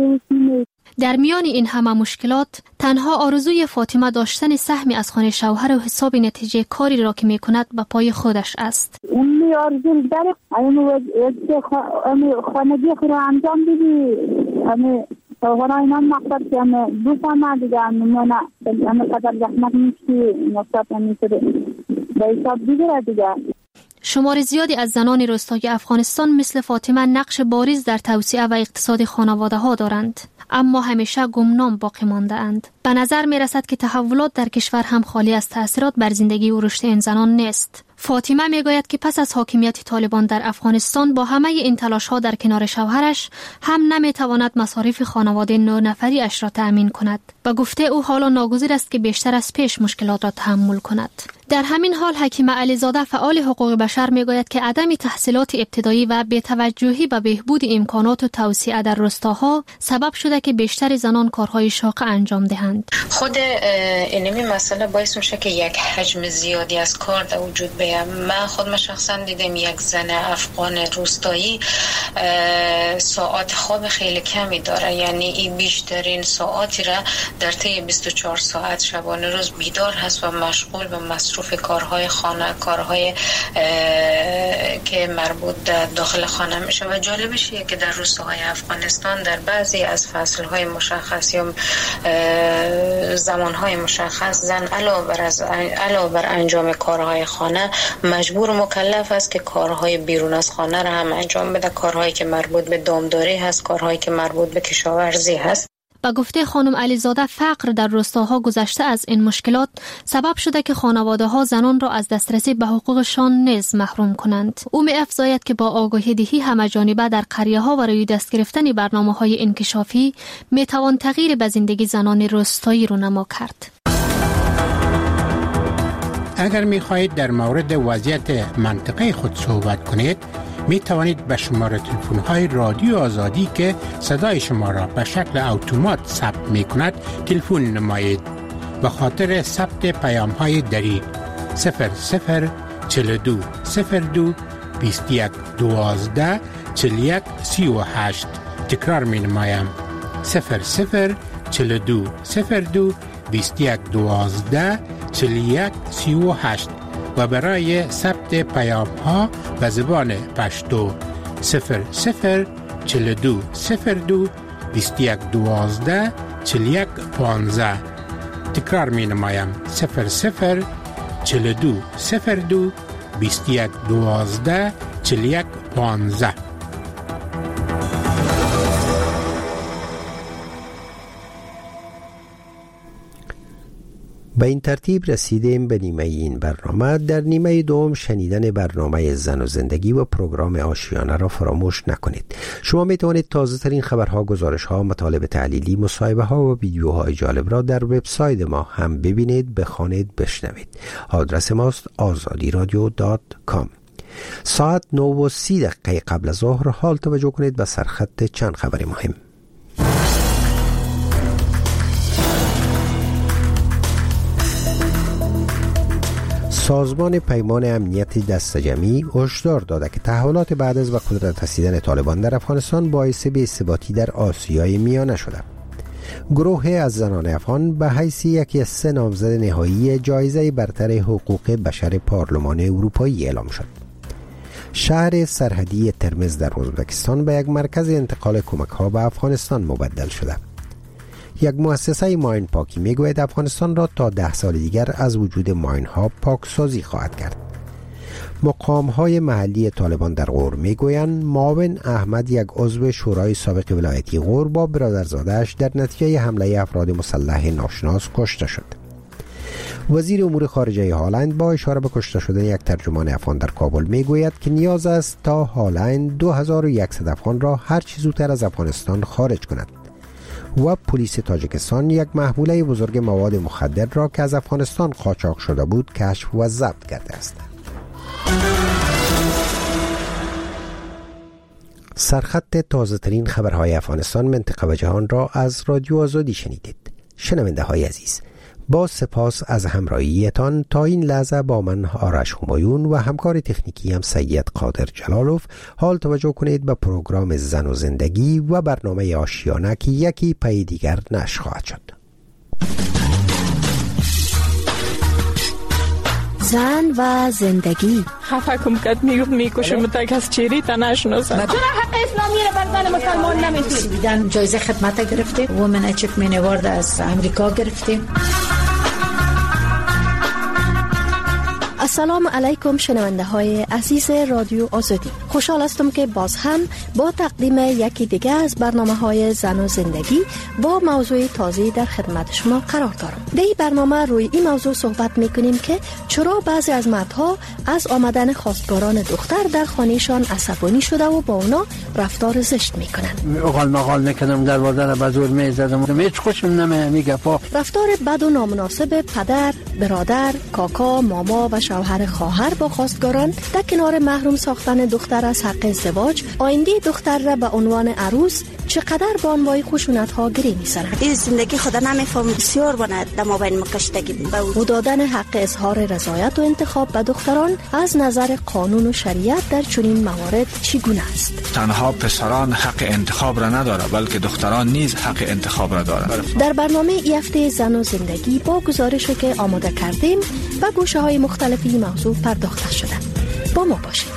در میان این همه مشکلات تنها آرزوی فاطمه داشتن سهمی از خانه شوهر و حساب نتیجه کاری را که میکند به پای خودش است. اون آرزو داره خانگی خود را انجام بدی شوهر اینا مقصد که دوستان دیگه من قدر زحمت نیستی مقصد نمیشه به حساب دیگه. شمار زیادی از زنان روستای افغانستان مثل فاطمه نقش بارز در توسعه و اقتصاد خانواده ها دارند، اما همیشه گمنام باقی مانده اند. به نظر می رسد که تحولات در کشور هم خالی از تأثیرات بر زندگی و رشد این زنان نیست. فاطمه می گوید که پس از حاکمیت طالبان در افغانستان با همه این تلاش ها در کنار شوهرش هم نمی تواند مصارف خانواده 9 نفری اش را تأمین کند. به گفته او حالا ناگزیر است که بیشتر از پیش مشکلات را تحمل کند. در همین حال حکیمه علیزاده فعال حقوق بشر می گوید که عدم تحصیلات ابتدایی و بی‌توجهی به بهبود امکانات و توسعه در روستاها سبب شده که بیشتر زنان کارهای شاق انجام دهند. خود اینمی مسئله باعث میشه که یک حجم زیادی از کار در وجود بیاد. من خودم شخصا دیدم یک زن افغان روستایی ساعات خواب خیلی کمی داره، یعنی این بیشترین ساعاتی را در طی 24 ساعت شبانه روز بیدار هست و مشغول به مصروف کارهای خانه، کارهای که مربوط داخل خانه میشه. و جالبش اینه که در روستاهای افغانستان در بعضی از فصلهای مشخص یا زمانهای مشخص زن علاوه بر انجام کارهای خانه مجبور و مکلف است که کارهای بیرون از خانه را هم انجام بده، کارهایی که مربوط به دامداری هست، کارهایی که مربوط به کشاورزی هست. با گفته خانم علیزاده فقر در روستاها گذشته از این مشکلات سبب شده که خانواده‌ها زنان را از دسترسی به حقوقشان نیز محروم کنند. او می‌افزاید که با آگاهی دهی همه‌جانبه در قریه‌ها و روی دست گرفتن برنامه‌های انکشافی می‌توان تغییر به زندگی زنان روستایی رونما کرد. اگر می‌خواهید در مورد وضعیت منطقه خود صحبت کنید، می توانید به شماره تلفن های رادیو آزادی که صدای شما را به شکل اتومات ثبت می کند تلفن نمایید. به خاطر ثبت پیام های دری 0042 02 21 12 41 38. تکرار می نمایم 0042 02 21 12 41 38 و برای ثبت پیام ها به زبان پشتو 0042 02 21 12 41 15. تکرار می نمایم 0042 42 02 21 12 41 15. به این ترتیب رسیدیم به نیمه این برنامه. در نیمه دوم شنیدن برنامه زن و زندگی و پروگرام آشیانه را فراموش نکنید. شما می توانید تازه ترین خبرها، گزارش ها، مطالب تحلیلی، مصاحبه ها و ویدیوهای جالب را در وبسایت ما هم ببینید، بخوانید، بشنوید. آدرس ماست azadiradio.com. ساعت 9:30 قبل از ظهر حال توجه کنید به سرخط چند خبر مهم. سازمان پیمان امنیت دسته‌جمعی هشدار داده که تحولات بعد از به قدرت رسیدن طالبان در افغانستان باعث بی‌ثباتی در آسیای میانه شده. گروه از زنان افغان به حیث یکی از 3 نامزد نهایی جایزه برتر حقوق بشر پارلمان اروپایی اعلام شد. شهر سرحدی ترمز در ازبکستان به یک مرکز انتقال کمک‌ها به افغانستان مبدل شده. یک مؤسسه ماین پاکی میگوید افغانستان را تا 10 سال دیگر از وجود ماین ها پاکسازی خواهد کرد. مقام‌های محلی طالبان در غور میگویند معاون احمد، یک عضو شورای سابق ولایتی غور، با برادرزاده‌اش در نتیجه حمله افراد مسلح ناشناس کشته شد. وزیر امور خارجه هالند با اشاره به کشته شدن یک ترجمان افغان در کابل میگوید که نیاز است تا هالند 2100 افغان را هر چه زودتر از افغانستان خارج کند. و پلیس تاجیکستان یک محموله بزرگ مواد مخدر را که از افغانستان قاچاق شده بود کشف و ضبط کرده است. سرخط تازه ترین خبرهای افغانستان، منطقه و جهان را از رادیو آزادی شنیدید. شنونده های عزیز، با سپاس از همراهیتان تا این لحظه با من آرش همایون و همکار تکنیکی هم سید قادر جلالوف. حال توجه کنید به پروگرام زن و زندگی و برنامه آشیانه که یکی پی دیگر نشر خواهد شد. زن و زندگی. خفه کم کد میکشم تا کس چیری تا نشناسم. چرا حق اسلامی را بر زن مسلمان نمیتونید؟ جایزه خدمت گرفته، وومن اچیومنت اوارد از امریکا گرفته. السلام علیکم شنونده های عزیز رادیو آزادی. خوشحال هستم که باز هم با تقدیم یکی دیگه از برنامه های زن و زندگی با موضوع تازه در خدمت شما قرار دارم. در این برنامه روی این موضوع صحبت میکنیم که چرا بعضی از مردها از آمدن خواستگاران دختر در خانهشان عصبانی شده و با اونا رفتار زشت میکنن. اقال مقال نکردم، دروازه را به زور میزدم، هیچ خوشم نمیگه. رفتار بد و نامناسب پدر، برادر، کاکا، ماما و شوهر خواهر با خواستگاران در کنار محروم ساختن دختر از حق ازدواج، آینده دختر را به عنوان عروس چقدر با انواع خشونت‌ها گری می‌زنند. این زندگی خدا نمی‌فهم، بسیار بنا در مابین مکشتگی و دادن حق اظهار رضایت و انتخاب به دختران از نظر قانون و شریعت در چنین موارد چگونه است؟ تنها پسران حق انتخاب را ندارند، بلکه دختران نیز حق انتخاب را دارند. در برنامه این هفته زن و زندگی با گزارشی که آماده کردیم به گوشه‌های مختلف این موضوع پرداخته شده. با ما باشید.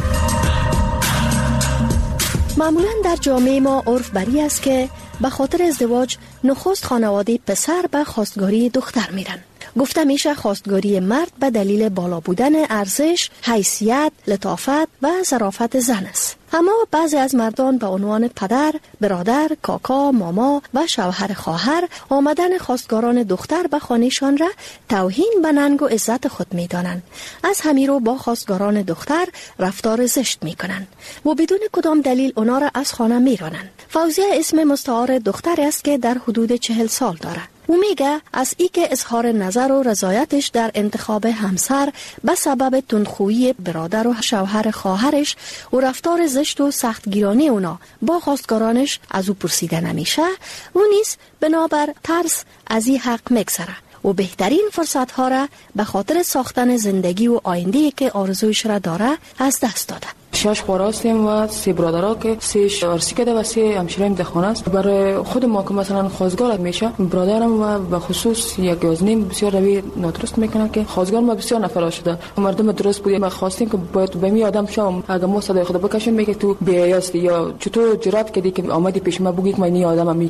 معمولاً در جامعه ما عرف بری است که به خاطر ازدواج نخست خانواده پسر به خواستگاری دختر میرن. گفته میشه خواستگاری مرد به دلیل بالا بودن ارزش، حیثیت، لطافت و ظرافت زن است. اما بعضی از مردان به عنوان پدر، برادر، کاکا، ماما و شوهر خواهر آمدن خواستگاران دختر به خانهشان را توهین به ننگ و عزت خود میدانند. از همین رو با خواستگاران دختر رفتار زشت میکنند و بدون کدام دلیل اونا را از خانه میرانند. فوزیه اسم مستعار دختر است که در حدود 40 سال داره. او میگه از ای که اظهار نظر و رضایتش در انتخاب همسر به سبب تندخویی برادر و شوهر خواهرش و رفتار زشت و سختگیرانه اونا با خواستگارانش از او پرسیده نمیشه، او نیز بنابر ترس از این حق میگذره و بهترین فرصت ها را به خاطر ساختن زندگی و آینده‌ای که آرزویش را داره از دست داده. 6 خواهر هستیم و 3 برادرها که 3 عروسی کرده و 3 همشیریم در خانه است. برای خود ما که مثلا خواستگار میشه، برادرم و به خصوص یک گازنیم بسیار روی نادرست میکنه که خواستگار ما بسیار نفر شده. مردم درست بودیم، ما خواستیم که باید به می آدم شام اگه ما صدای خدا بکشیم میگه تو بی‌حیاستی یا چطور جرأت کردی که آمدی پیش ما بگی که من این آدمو میگیرم.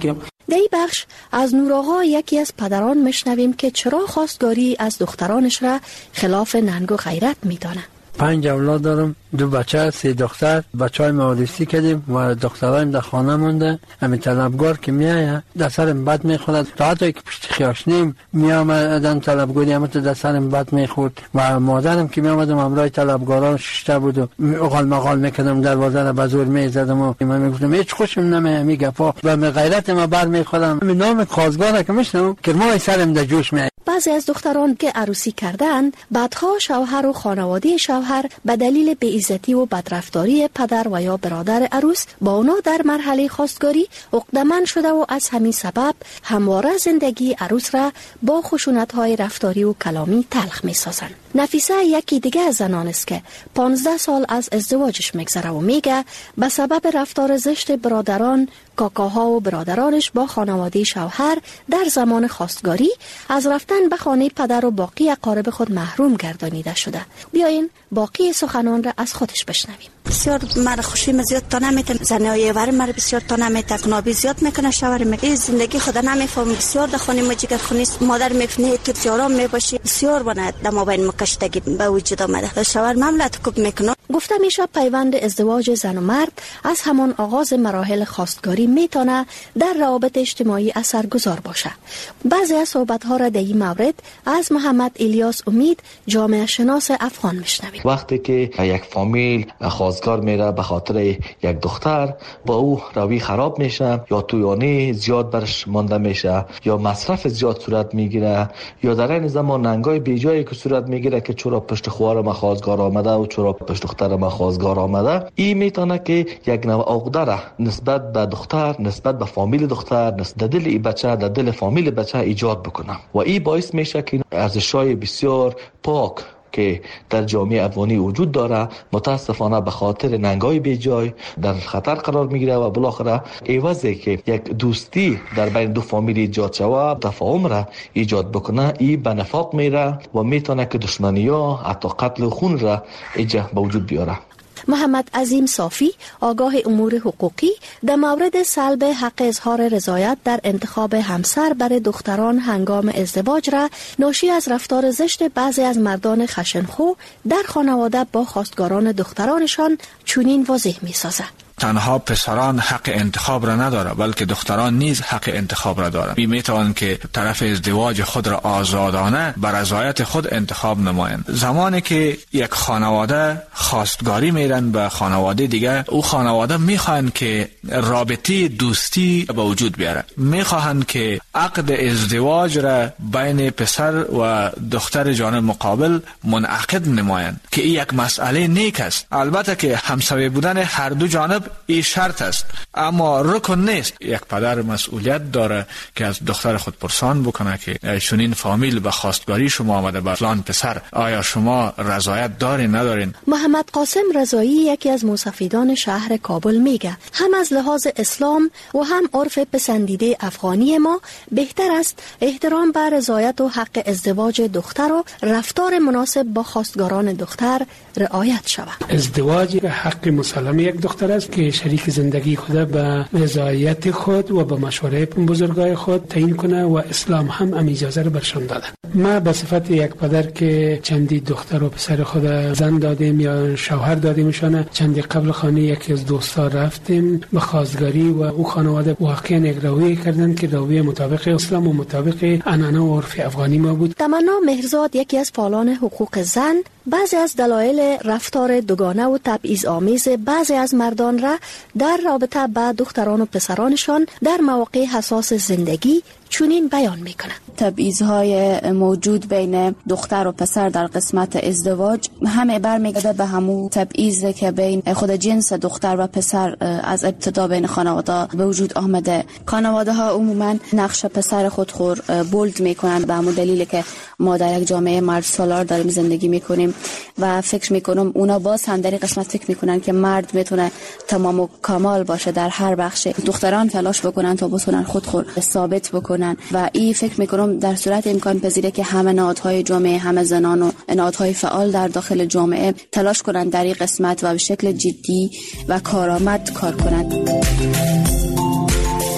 در این بخش از نورآقا یکی از پدران میشنویم که چرا خواستگاری از دخترانش را خلاف ننگ و غیرت میدانه. 5 اولاد دارم، 2 بچه 3 دختر. بچهای ما آدیستی کردیم و دخترایم در خانه مونده. همین طلبگار که میایه در سرم بد میخورد، تا حتی که پشت خیاش نیم میامدن طلبگاری همه در سرم بد میخورد و مادرم که میامدم همراه طلبگاران ششته بود و اقال مقال میکردم، دروازه را به زور میزدم و من میگفتم هیچ خوشم نمیاد میگفا و غیرت ما بر میخورم. همین نام خواستگار که میشنم که ما سرم در جوش میاد. بعضی از دختران که عروسی کردند بعدها شوهر و خانواده شوهر به دلیل بی‌عزتی و بدرفتاری پدر و یا برادر عروس با اونا در مرحله خواستگاری عقده‌مند شده و از همین سبب همواره زندگی عروس را با خشونت‌های رفتاری و کلامی تلخ می‌سازند. نفیسه یکی دیگه از زنان است که 15 سال از ازدواجش میگذره و میگه به سبب رفتار زشت برادران، کاکاها و برادرانش با خانواده شوهر در زمان خواستگاری از رفتن به خانه پدر و باقی اقارب خود محروم گردانیده شده. بیاین باقی سخنان را از خودش بشنویم. بسیار مرا خوشی زیاد تا نمیتم، زنای ور مرا بسیار تا نمیتم، کنابی زیاد میکنه، شوهر میگه زندگی خدا نمیفهم، بسیار در خانه ما جگر خونی مادر میفنه تو چهارم میباشی، بسیار بنا دما بین مکشتگی به وجود آمده. شوهر مملت کوب میکنه. گفته میشه پیوند ازدواج زن و مرد از همان آغاز مراحل خواستگاری میتونه در روابط اجتماعی اثرگذار باشه. بعضی از صحبت‌ها را در این مورد از محمد الیاس امید، جامعه شناس افغان میشنویم. وقتی که یک فامیل خواستگار میره به خاطر یک دختر، با او روی خراب میشه یا تویانی زیاد برش مانده میشه یا مصرف زیاد صورت میگیره یا در این زمان ننگای بیجایی که صورت میگیره که چرا پشت خوار ما خواستگار آمده و چرا پشت دختر ما خواستگار آمده، این میتونه که یک نوع عقده نسبت به دختر، نسبت به فامیل دختر، نسبت دل ای بچه، در دل فامیل بچه ایجاد بکنه و این باعث میشه که ارزش‌های بسیار پاک که در جامعه افغانی وجود داره متاسفانه به خاطر ننگای بیجای در خطر قرار میگیره و بالاخره عوضی که یک دوستی در بین دو فامیل ایجاد شود، تفاهم را ایجاد بکنه، این به نفاق میره و میتونه که دشمنی ها حتی قتل و خون را ایجاد به وجود بیاره. محمد عظیم صافی، آگاه امور حقوقی، در مورد سلب حق اظهار رضایت در انتخاب همسر برای دختران هنگام ازدواج را ناشی از رفتار زشت بعضی از مردان خشنخو در خانواده با خواستگاران دخترانشان چنین واضح می‌سازد. تنها پسران حق انتخاب را نداره بلکه دختران نیز حق انتخاب را دارند. میتوان که طرف ازدواج خود را آزادانه بر رضایت خود انتخاب نمایند. زمانی که یک خانواده خواستگاری میرن به خانواده دیگه، او خانواده میخواهند که رابطه دوستی به وجود بیاره، میخواهند که عقد ازدواج را بین پسر و دختر جانب مقابل منعقد نمایند که این یک مسئله نیک است. البته که همسایه بودن هر دو جانب این شرط است، اما رکن نیست. یک پدر مسئولیت داره که از دختر خود پرسان بکنه که چنین فامیل به خواستگاری شما آمده، به فلان پسر آیا شما رضایت دارین ندارین؟ محمد قاسم رضایی، یکی از مستفیدان شهر کابل، میگه هم از لحاظ اسلام و هم عرف پسندیده افغانی ما بهتر است احترام به رضایت و حق ازدواج دختر و رفتار مناسب با خواستگاران دختر رعایت شود. ازدواج حق مسلم یک دختر است که شریک زندگی خود به رضایت خود و به مشوره بزرگای خود تعیین کنه و اسلام هم اجازه رو برشان داده. ما به صفت یک پدر که چندی دختر و پسر خود زن دادیم یا شوهر دادیمشان، چندی قبل خانه یکی از دوستا رفتیم به خواستگاری و او خانواده واقعا یک رویه کردن که رویه مطابق اسلام و مطابق عنعنه و عرف افغانی ما بود. تمنا مهرزاد، یکی از فعالان حقوق زن، بعضی از دلایل رفتار دوگانه و تبعیض آمیز بعضی از مردان را در رابطه با دختران و پسرانشان در مواقع حساس زندگی چنین بیان میکنه. تبعیض‌های موجود بین دختر و پسر در قسمت ازدواج همه برمیگرده به همون تبعیضی که بین خود جنس دختر و پسر از ابتدا بین خانواده به وجود آمده. خانواده ها عموما نقش پسر خود بولد میکنن به همون دلیلی که ما در یک جامعه مرد سالار داریم زندگی میکنیم و فکر میکنم اونا باز هم در این قسمت فکر میکنن که مرد میتونه تمام و کمال باشه در هر بخش. دختران تلاش بکنن تا بتونن خود ثابت بکنن و این فکر میکنم در صورت امکان پذیره که همه نهادهای جامعه، همه زنان و نهادهای فعال در داخل جامعه تلاش کنن در این قسمت و به شکل جدی و کارآمد کار کنند.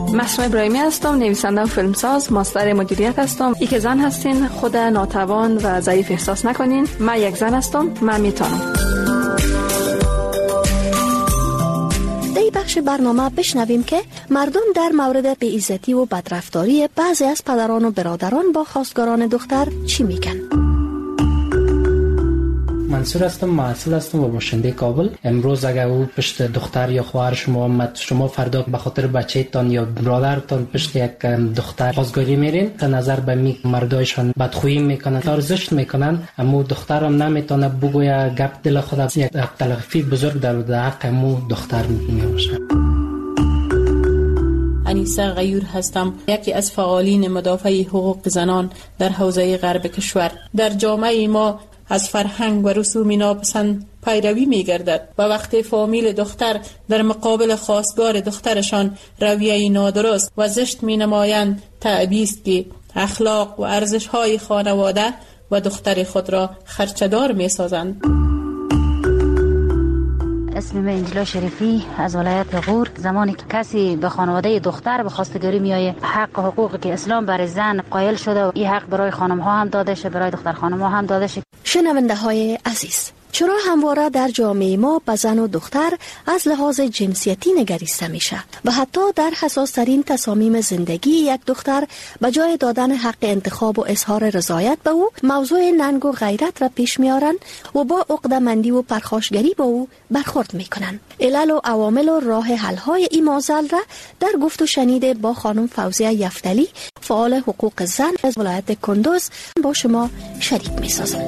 مسرور ابراهیمی هستم، نویسنده و فیلمساز، ماستر مدیریت هستم. ای که زن هستین خود ناتوان و ضعیف احساس نکنین. من یک زن هستم، من میتونم. در بخش برنامه بشنویم که مردم در مورد بی‌عزتی و بدرفتاری بعضی از پدران و برادران با خواستگاران دختر چی میگن. منصور هستم، محصل هستم و باشنده کابل. امروز اگر او پشت دختر یا خواهر شما آمد، شما فردا به خاطر بچه‌تان یا برادرتان پشت یک دختر خواستگاری میرین، تا نظر به می مردایشان بدخویی میکنن، ارزش میکنن، اما دخترم نمیتونه بگویه گپ دل خود از یک تلافی بزرگ در حق مو دختر میشه. انیسه غیور هستم، یکی از فعالین مدافع حقوق زنان در حوزه غرب کشور. در جامعه ما از فرهنگ و رسوم ناپسند پیروی می گردد و وقتی فامیل دختر در مقابل خواستگار دخترشان رویه نادرست و زشت می نمایند، تعبیست که اخلاق و ارزش های خانواده و دختر خود را خرچدار می سازند. اسمم انجلا شریفی از ولایت غور. زمانی که کسی به خانواده دختر به خواستگاری میایه، حق و حقوقی که اسلام برای زن قائل شده و این حق برای خانم ها هم داده شه، برای دختر خانم ها هم داده شه. شنونده های عزیز، چرا همواره در جامعه ما به زن و دختر از لحاظ جنسیتی نگریسته میشه و حتی در حساس ترین تصامیم زندگی یک دختر به جای دادن حق انتخاب و اظهار رضایت به او، موضوع ننگ و غیرت را پیش میارن و با عقده‌مندی و پرخاشگری با او برخورد میکنن. علل و عوامل و راه حل های این معضل را در گفت و شنید با خانم فوزیه یفتلی، فعال حقوق زن از ولایت کندوز، با شما شریک میسازم.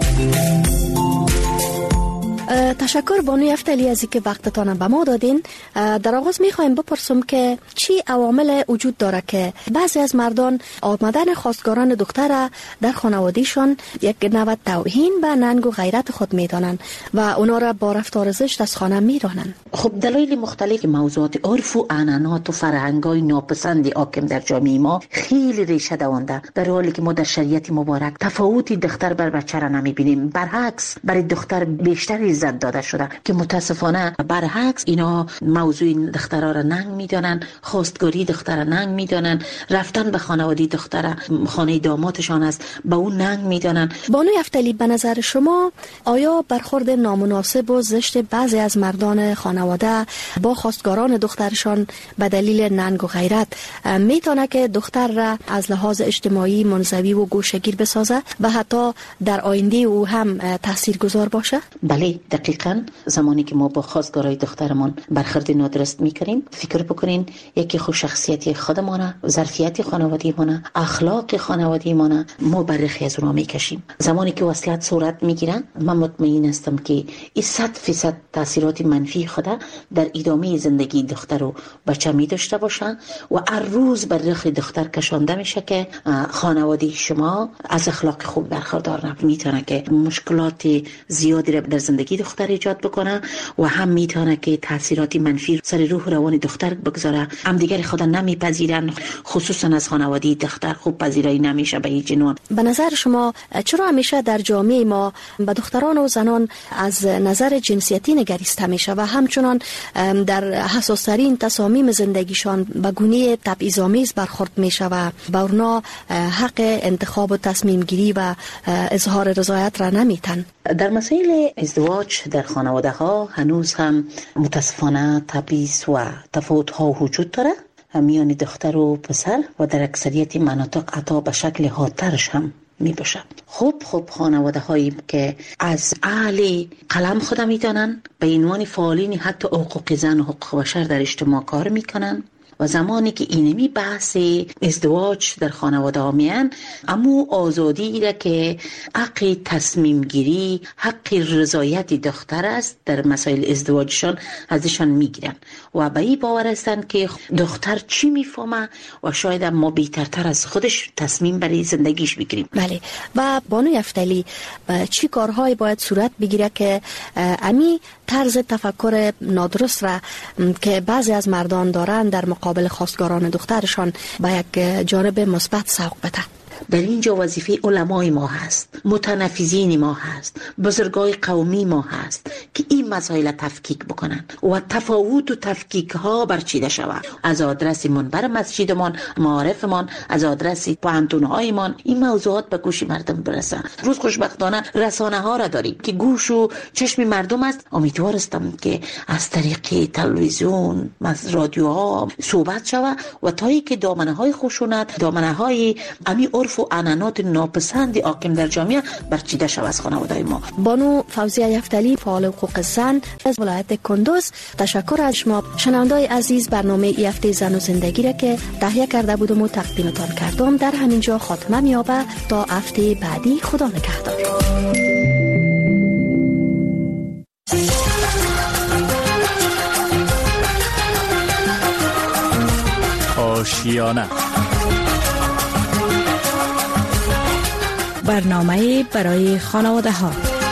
تشکر بانو یفتلی از اینکه وقتتان به ما دادین. در آغاز میخوایم بپرسم که چی عوامل وجود داره که بعضی از مردان آمدن خواستگاران دختر در خانوادهشان یک نوع توهین به ننگ و غیرت خود میدانن و اونا را با رفتار زشت از خانه میرانن؟ خب دلایل مختلف موضوعات عرف و عنعنات و فرهنگ‌های ناپسند حاکم در جامعه ما خیلی ریشه دوانده، در حالی که ما در شریعت مبارک تفاوتی دختر بر بچه را نمیبینیم. برعکس برای دختر بیشتر عزت داده شده که متاسفانه برعکس اینا موضوع دخترها را ننگ میدانن، خواستگاری دختر را ننگ میدانن، رفتن به خانواده دختر خانه دامادشان است به اون ننگ میدانن. بانو یفتلی، به نظر شما آیا برخورد نامناسب و زشت بعضی از مردان خانواده با خواستگاران دخترشان به دلیل ننگ و غیرت میتونه که دختر را از لحاظ اجتماعی منزوی و گوشه‌گیر بسازه و حتی در آینده او هم تاثیرگذار باشه؟ بله، دقیقاً. زمانی که ما با خواستگارای دخترمان برخورد نادرست میکنیم، فکر بکنین یکی خوش شخصیتی خودمانه، ظرفیت خانوادگی مانه، اخلاق خانوادگی مانه، ما برخی از اونها میکشیم. زمانی که وصلت صورت میگیرن، من مطمئن هستم که این 100% تاثیرات منفی خود در ادامه زندگی دختر و بچه می داشته باشن و هر روز بر رخ دختر کشانده میشه که خانواده شما از اخلاق خوب برخوردار میتونه که مشکلات زیادی را در زندگی دختر ایجاد بکنه و هم میتونه که تاثیرات منفی سر روح روان دختر بگذاره. هم دیگر خود نمیپذیرن، خصوصا از خانواده دختر خوب پذیرایی نمیشه به این جنون. به نظر شما چرا همیشه در جامعه ما به دختران و زنان از نظر جنسیتی نگریسته میشه و همچنان در حساس‌ترین تصامیم زندگیشان به گونه تبعیض‌آمیز برخورد میشه و به اونها حق انتخاب و تصمیم گیری و اظهار رضایت را نمیتن؟ در مسائل ازدواج در خانواده ها هنوز هم متاسفانه تبعیض و تفاوت ها وجود داره میان دختر و پسر و در اکثریت مناطق حتی به شکل حادترش هم می باشه. خوب خانواده هایی که از اهل قلم خود میدانن به عنوان فعالین حتی حقوق زن و حقوق بشر در اجتماع کار میکنن و زمانی که اینمی بحث ازدواج در خانواده ها میان، اما آزادی را که حق تصمیم گیری، حق رضایت دختر است در مسائل ازدواجشان ازشان میگیرن و به این باور هستند که دختر چی میفهمه و شاید ما بهترتر از خودش تصمیم برای زندگیش بگیریم. بله. و بانو یفتلی، چی کارهایی باید صورت بگیره که امی طرز تفکر نادرست را که بعضی از مردان دارن در مقابل خواستگاران دخترشان به یک جانب مثبت سوق بده؟ در اینجا وظیفه علمای ما هست، متنفذین ما هست، بزرگای قومی ما هست که این مسائل تفکیک بکنن و تفاوت و تفکیک ها برچیده شود. از آدرس منبر مسجدمان، معارفمان، از آدرس پوهنتون‌هایمان این موضوعات به گوش مردم برسه. روز خوشبختانه رسانه ها را داریم که گوش و چشم مردم است. امیدوار هستم که از طریق تلویزیون، رادیوها صحبت شود و تایی که دامنه های خشونت، دامنه های امی عرف و عنعنات ناپسند حاکم در جامعه برچیده شود از خانواده ما. بانو فوزیه یفتلی، فعال حقوق زن از ولایت کندوز، تشکر از شما شنونده‌های عزیز. برنامه ای هفته زن و زندگی را که تهیه کرده بودم و تقدیمتان کردم در همینجا خاتمه می‌یابد. تا هفته بعدی خدا نگهدار. آشیانه، برنامه برای خانواده ها.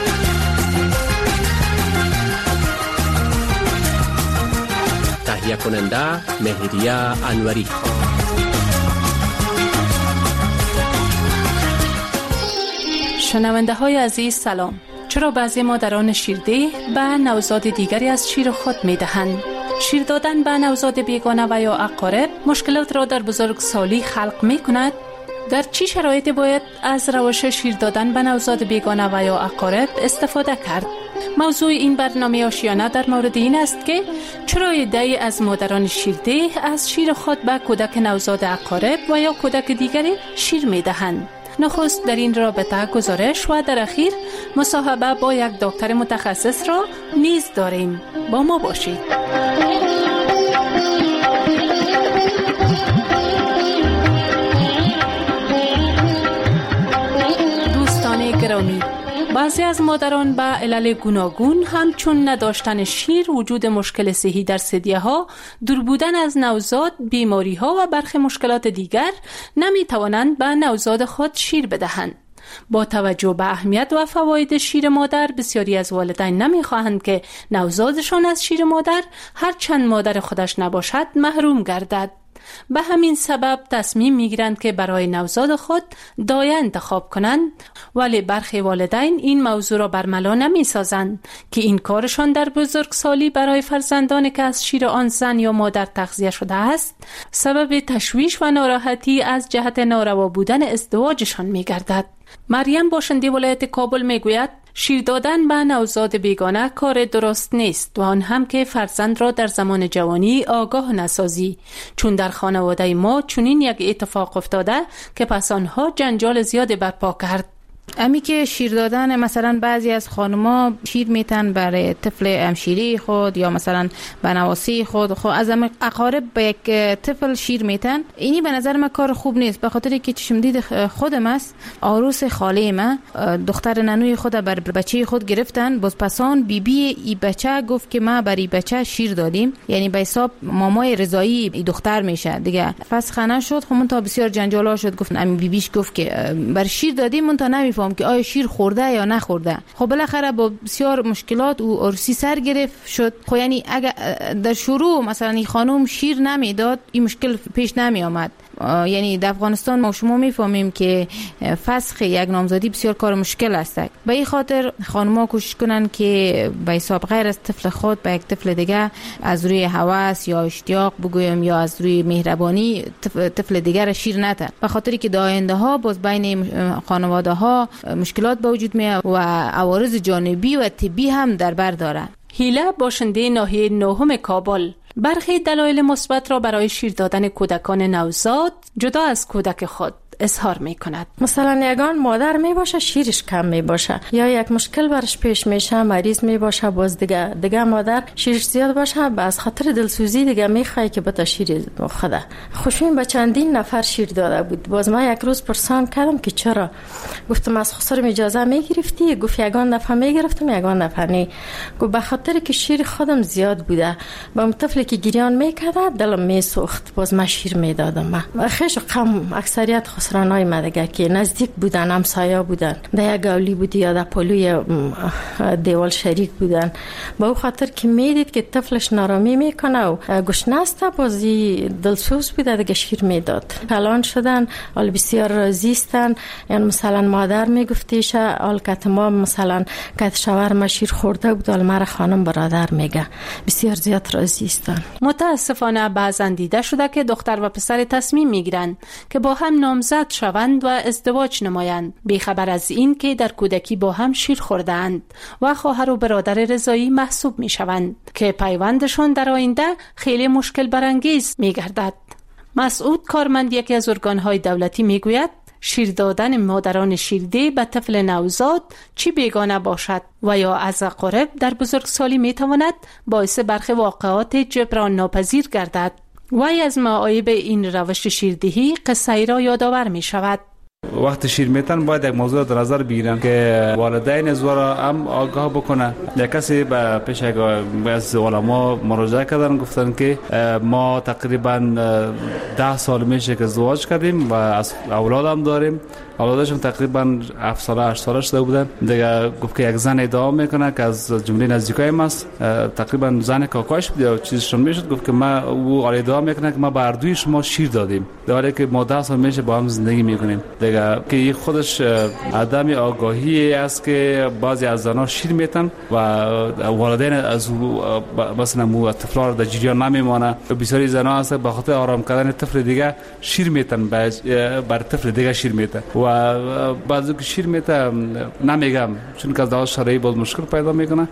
تهیه کننده مهریه انوری. شنونده های عزیز سلام. چرا بعضی مادران شیرده به نوزاد دیگری از شیر خود می دهند؟ شیر دادن به نوزاد بیگانه و یا اقارب مشکلات را در بزرگسالی خلق می کند؟ در چه شرایطی باید از روش شیر دادن به نوزاد بیگانه و یا اقارب استفاده کرد؟ موضوع این برنامه آشیانه در مورد این است که چرا عده‌ای از مادران شیرده از شیر خود به کودک نوزاد اقارب و یا کودک دیگری شیر می دهند. نخست در این رابطه گزارش و در اخیر مصاحبه با یک دکتر متخصص را نیز داریم. با ما باشید. دوستان گرامی، بعضی از مادران به علل گوناگون همچون نداشتن شیر، وجود مشکل صحی در ثدیه‌ها، دور بودن از نوزاد، بیماری‌ها و برخی مشکلات دیگر نمی‌توانند به نوزاد خود شیر بدهند. با توجه به اهمیت و فواید شیر مادر، بسیاری از والدین نمی‌خواهند که نوزادشان از شیر مادر هر چند مادر خودش نباشد محروم گردد. به همین سبب تصمیم میگیرند که برای نوزاد خود دایه انتخاب کنند، ولی برخی والدین این موضوع را برملا نمیسازند که این کارشان در بزرگسالی برای فرزندانی که از شیر آن زن یا مادر تغذیه شده است سبب تشویش و ناراحتی از جهت ناروا بودن ازدواجشان میگردد. مریم باشنده ولایت کابل میگوید شیر دادن به نوزاد بیگانه کار درست نیست و آن هم که فرزند را در زمان جوانی آگاه نسازی، چون در خانواده ما چنین یک اتفاق افتاده که پس آنها جنجال زیاد برپا کرد. امی که شیر دادن، مثلا بعضی از خانما شیر میتن برای طفل همشیری خود یا مثلا بنواسی خود از اقارب به یک طفل شیر میتن. اینی به نظر من کار خوب نیست، به خاطر که چشم دید خودم است. عروس خاله ما دختر ننوی خود بر بچه خود گرفتن، باز پسان بی ای بچه گفت که ما برای بچه شیر دادیم، یعنی به حساب مامای رضایی ای دختر میشه دیگه. فسخ نشد، خب من تا بسیار جنجالا شد. گفتن امی بیبیش گفت که بر شیر دادیم، من تا نمیفهم که آیا شیر خورده یا نخورده. خب بالاخره با بسیار مشکلات و عروسی سر گرفت شد. خب یعنی اگر در شروع مثلا این خانم شیر نمیداد این مشکل پیش نمی آمد. یعنی در افغانستان ما شما میفهمیم که فسخ یک نامزادی بسیار کار مشکل است. به این خاطر خانم‌ها کوشش کنن که به حساب غیر از طفل خود به یک طفل دیگه از روی هوس یا اشتیاق بگویم یا از روی مهربانی طفل دیگر شیر ندن، به خاطری که در آینده ها باز بین خانواده ها مشکلات به وجود میاد و عوارض جانبی و طبی هم در بر داره. هیله باشنده ناحیه نهم کابل برخی دلایل مثبت را برای شیر دادن کودکان نوزاد جدا از کودک خود اظهار می کند. مثلا یگان مادر می باشه شیرش کم می باشه یا یک مشکل برش پیش میشه، مریض می باشه، باز دیگه مادر شیرش زیاد باشه، از خاطر دلسوزی دیگه میخوای که بتا شیر خدا. خوشبین به چندین نفر شیر داده بود. باز ما یک روز پرسان کردم که چرا، گفتم از خسرم اجازه می گرفتی؟ گفت یگان دفعه می گرفتم یگان دفعه نه. گفت به خاطر که شیر خودم زیاد بوده، با اون طفلی که گریان میکرد دلم میسوخت، باز ما شیر میدادم. خیش کم اکثریت همسرانای ما دیگه که نزدیک بودن، همسایه بودن، در یک گولی بودی یا در پلوی دیوال شریک بودن، با او خاطر که میدید که طفلش نارامی میکنه و گشنه است، بازی دلسوز بوده دیگه شیر میداد. کلان شدن، حال بسیار راضی استن. یعنی مثلا مادر میگفتیش حال که ما مثلا که شوهر ما شیر خورده بود، حال مرا خانم برادر میگه، بسیار زیاد راضی استن. متاسفانه بعضا دیده شده که دختر و پسر تصمیم میگیرند که با هم نامزد شوند و ازدواج نمایند، بیخبر از این که در کودکی با هم شیر خوردند و خواهر و برادر رضایی محسوب میشوند که پیوندشان در آینده خیلی مشکل برانگیز میگردد. مسعود کارمند یکی از ارگانهای دولتی میگوید شیر دادن مادران شیرده به طفل نوزاد چی بیگانه باشد و یا از اقارب در بزرگسالی میتواند باعث برخی واقعات جبران ناپذیر گردد. وی از معایب این روش شیردهی قصه‌ای را یادآور می شود. وقت شیر میتن باید یک موضوع در نظر بگیرن که والدین از ورا هم آگاه بکنن. یک کسی به پیش از علما مراجعه کردن، گفتن که ما تقریبا 10 سال میشه که ازدواج کردیم و از اولاد هم داریم. اولادشون تقریبا 7 ساله 8 ساله شده بودن. دیگه گفت که یک زن ادعا میکنه که از جمله نزدیکای ما است، تقریبا زن کاکاش بود یا چیزشون میشد، گفت که ما او ادعا میکنه که ما به اردوی شما شیر دادیم، در حالی که ما 10 سال میشه با هم زندگی میکنیم. دیگه که خودش عدم آگاهی است که بعضی از زنها شیر میتن و والدین از مثلا مو طفلا در جریان نمیمانه. بسیاری زنها هست به خاطر آرام کردن طفل دیگه شیر میتن، بر طفل دیگه شیر میتن و بعضی که شیر میتن نمیگم چون که از لحاظ شرعی باز مشکل پیدا میکنه.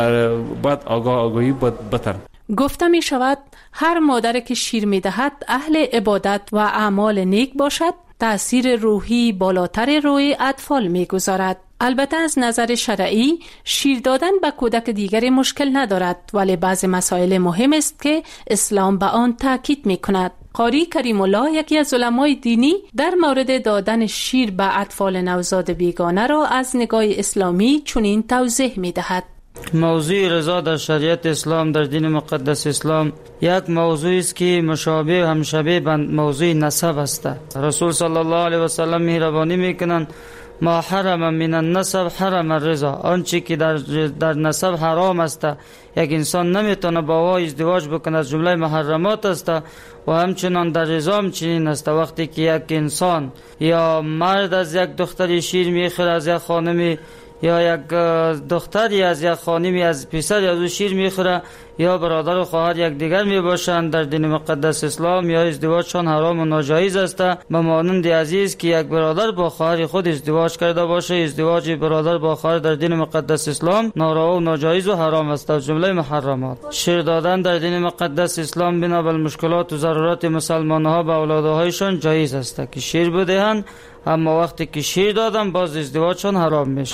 بعد آگاهی بتر. گفته می شود هر مادر که شیر می دهد اهل عبادت و اعمال نیک باشد، تأثیر روحی بالاتر روی اطفال می گذارد. البته از نظر شرعی شیر دادن به کودک دیگری مشکل ندارد، ولی بعض مسائل مهم است که اسلام به آن تاکید می کند. قاری کریم الله یکی از علمای دینی در مورد دادن شیر به اطفال نوزاد بیگانه را از نگاه اسلامی چنین توضیح می دهد. موضوع رضا در شریعت اسلام، در دین مقدس اسلام، یک موضوع است که مشابه و همشبیه به موضوع نسب است. رسول صلی الله علیه و سلم مهربانی میکنند ما حرم من النسب حرم الرضا، آنچه که در نسب حرام است یک انسان نمیتونه با او ازدواج بکنه از جمله محرمات است و همچنان در رضا هم چنین است. وقتی که یک انسان یا مرد از یک دختری شیر میخوره از یک خانمی، یا یک دختری از یک خانمی از پسر از او شیر میخوره، یا برادر و خواهر یک دیگر می باشند، در دین مقدس اسلام یا ازدواجشان حرام و ناجایز است. به مانند عزیز که یک برادر با خواهر خود ازدواج کرده باشه، ازدواج برادر با خواهر در دین مقدس اسلام ناروا و ناجایز و حرام است، از جمله محرمات. شیر دادن در دین مقدس اسلام بنا بر مشکلات و ضرورت مسلمان‌ها به اولادهایشان جایز است که شیر بدهند، اما وقتی که شیر دادن باز ازدواجشان حرام میشه.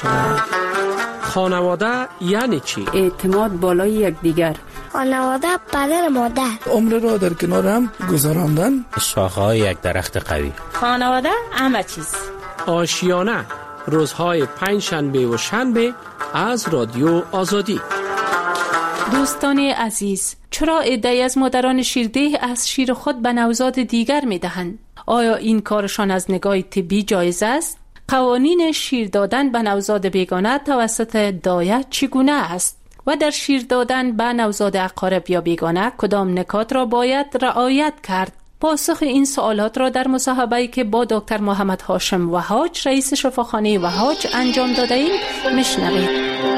خانواده یعنی چی؟ اعتماد بالای یکدیگر. خانواده پدر مادر. عمر را در کنار هم گذراندن. شاخه‌های یک درخت قوی. خانواده همه چیز. آشیانه روزهای 5 شنبه و شنبه از رادیو آزادی. دوستان عزیز، چرا عده‌ای از مادران شیرده از شیر خود به نوزاد دیگر میدهند؟ آیا این کارشان از نگاه طبی جایز است؟ قوانین شیر دادن به نوزاد بیگانه توسط دایه چگونه است؟ و در شیر دادن به نوزاد اقارب یا بیگانه کدام نکات را باید رعایت کرد؟ پاسخ این سوالات را در مصاحبه‌ای که با دکتر محمد هاشم وهاج رئیس شفاخانه وهاج انجام داده ایم میشنوید.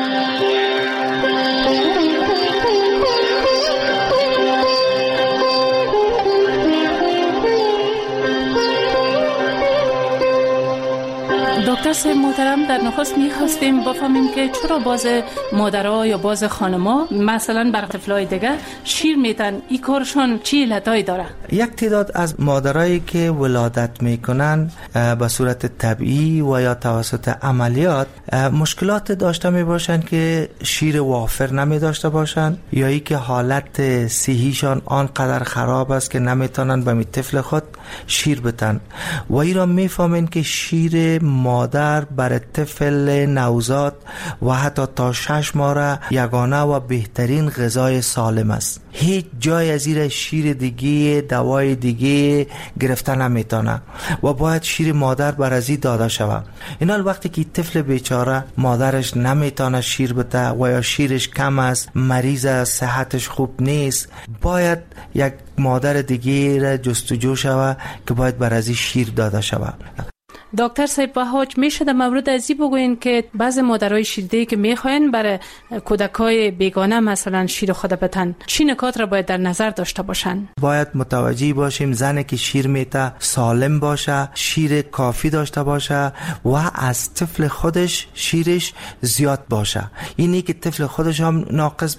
دکتر صاحب محترم، در نخست می‌خواستیم بفهمیم که چرا باز مادرها یا باز خانم‌ها مثلا بر طفلای دیگه شیر میتن، این کارشون چی علتایی داره؟ یک تعداد از مادرایی که ولادت میکنن به صورت طبیعی و یا توسط عملیات مشکلات داشته میباشن که شیر وافر نمی داشته باشن، یا ای که حالت صحیشان آنقدر خراب است که نمیتونن به طفل خود شیر بدن و ای را میفهمن که شیر مادر مادر برای طفل نوزاد و حتی تا 6 ماه یگانه و بهترین غذای سالم است. هیچ جای از این شیر دیگه، دوای دیگه گرفته نمیتونه و باید شیر مادر بر ازی داده شود. اینال وقتی که طفل بیچاره مادرش نمیتونه شیر بده و یا شیرش کم است، مریض است، صحتش خوب نیست، باید یک مادر دیگه را جستجو شود که باید بر ازی شیر داده شود. دکتر صاحب وحاج، میشه در مورد ازی بگوین که بعض مادرای شیردهی که میخواین برای کودکای بیگانه مثلا شیر خود بتن، چی نکات را باید در نظر داشته باشن؟ باید متوجه باشیم زنی که شیر میته سالم باشه، شیر کافی داشته باشه و از طفل خودش شیرش زیاد باشه. اینی که طفل خودش هم ناقص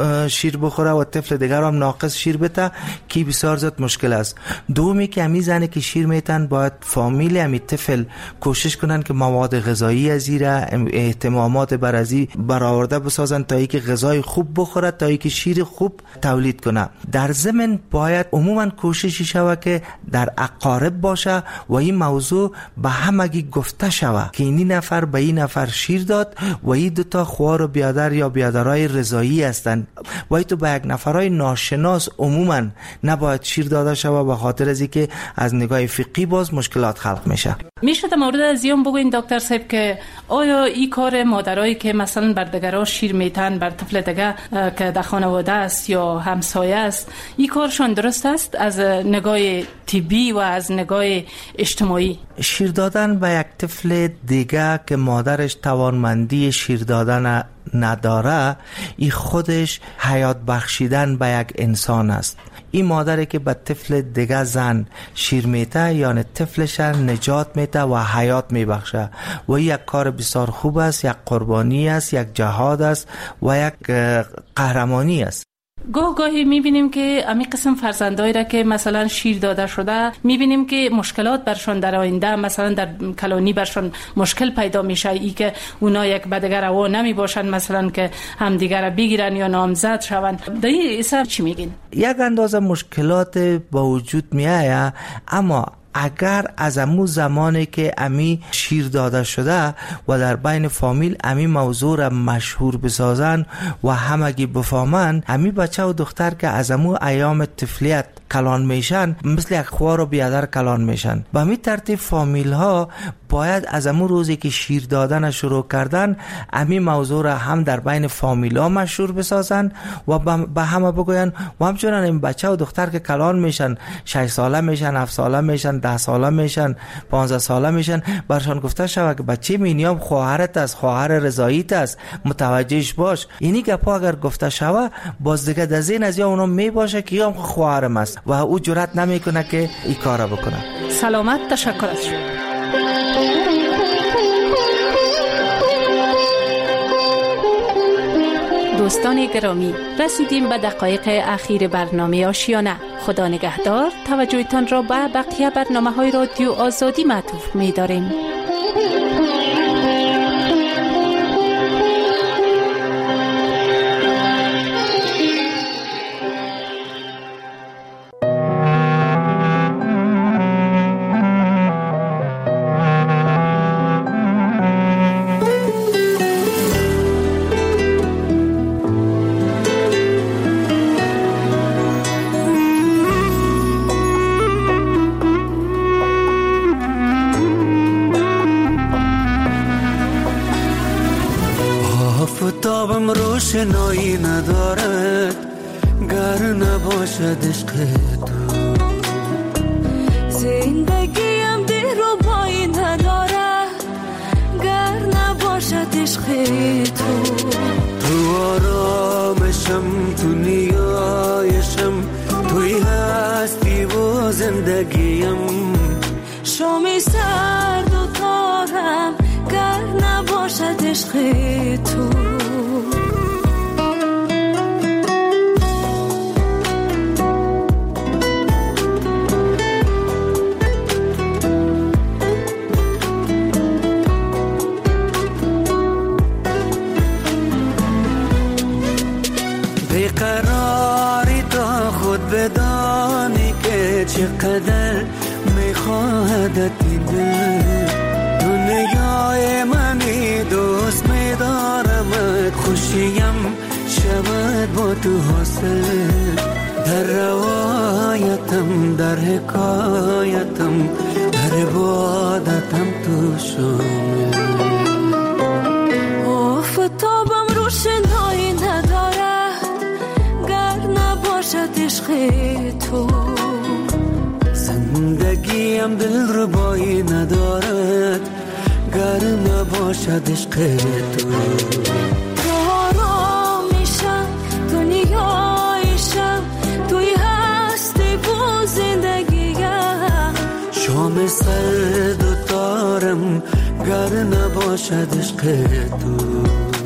شیر بخوره و طفل دیگر هم ناقص شیر بته کی بسیار زیاد مشکل است. دومی که همی زنی که شیر میتن باید فامیل همی طفل کوشش کنن که مواد غذایی از این اهتمامات بر ازی برآورده بسازن تا اینکه غذای خوب بخوره، تا اینکه شیر خوب تولید کنه. در ضمن باید عموما کوششی شوه که در اقارب باشه و این موضوع به همگی گفته شوه که این نفر به این نفر شیر داد و این دوتا خوار و بیادر یا بیادرای رضایی هستند و این تو به یک نفرای ناشناس عموما نباید شیر داده شوه، به خاطر از اینکه از نگاه فقهی باز مشکلات خلق میشه. میشه در مورد از این بگوین دکتر صاحب که آیا این کار مادرایی که مثلا بر دگرها شیر میتن، بر طفل دگر که در خانواده است یا همسایه است، این کارشان درست است از نگاه طبی و از نگاه اجتماعی؟ شیر دادن به یک طفل دیگه که مادرش توانمندی شیر دادن نداره، این خودش حیات بخشیدن به یک انسان است. این مادری که به طفل دیگه زن شیر میته یعنی طفلش نجات میته و حیات میبخشه و یک کار بسیار خوب است، یک قربانی است، یک جهاد است و یک قهرمانی است. گاهی میبینیم که امی قسم فرزندایی را که مثلا شیر داده شده میبینیم که مشکلات برشون در آینده مثلا در کلانی برشون مشکل پیدا میشه، ای که اونا یک به دیگر روا نمی باشن، مثلا که هم دیگر را بگیرن یا نامزد شوند. در این اثر چی میگین؟ یک اندازه مشکلات با وجود میایه، اما اگر از امو زمانی که امی شیر داده شده و در بین فامیل امی موضوع را مشهور بسازن و همگی بفهمن، امی بچه و دختر که از امو ایام طفلیت کلان میشن مثل یک خوار و بیادر کلان میشن. به همین ترتیب فامیل ها باید از امو روزی که شیر دادن شروع کردن امی موضوع را هم در بین فامیل ها مشهور بسازن و به همه بگوین و همچنان این بچه و دختر که کلان میشن، 6 ساله میشن، 7 ساله میشن، 10 ساله میشن، 15 ساله میشن، برشان گفته شود که بچه مینیام خواهرت است، خواهر رضاییت است، متوجهش باش. اینی گپا اگر گفته شود باز دیگه در ذهن از اونا میباشه که هم خواهرم است و او جرأت نمیکنه که این کارا بکنه. سلامت، تشکر از شما. دوستان گرامی، رسیدیم به دقایق اخیر برنامه آشیانه. خدا نگهدار. توجهتان را به بقیه برنامه‌های رادیو آزادی معطوف می‌داریم. آفتابم روشنایی ندارد گر نباشد عشق تو، زندگیم دلربایی ندارد گر نباشد عشق تو. تو آرامشم، تو نیایشم، توی هستی و زندگیم. شامی سرد و تارم گر نباشد عشق تو. بیقراری تا خود بدانی که چقدر میخواهدت این دل. دنیا چیم شود با تو حاصل، در روایتم، در حکایتم، در عبادتم تو شامل. آفتابم روشنایی ندارد گر نباشد عشق تو، زندگیم دلربایی ندارد گر نباشد عشق تو. تو آرامیشم، دنیایشم، توی هستی و زندگیم، شام سرد و تارم گر نباشد عشق تو.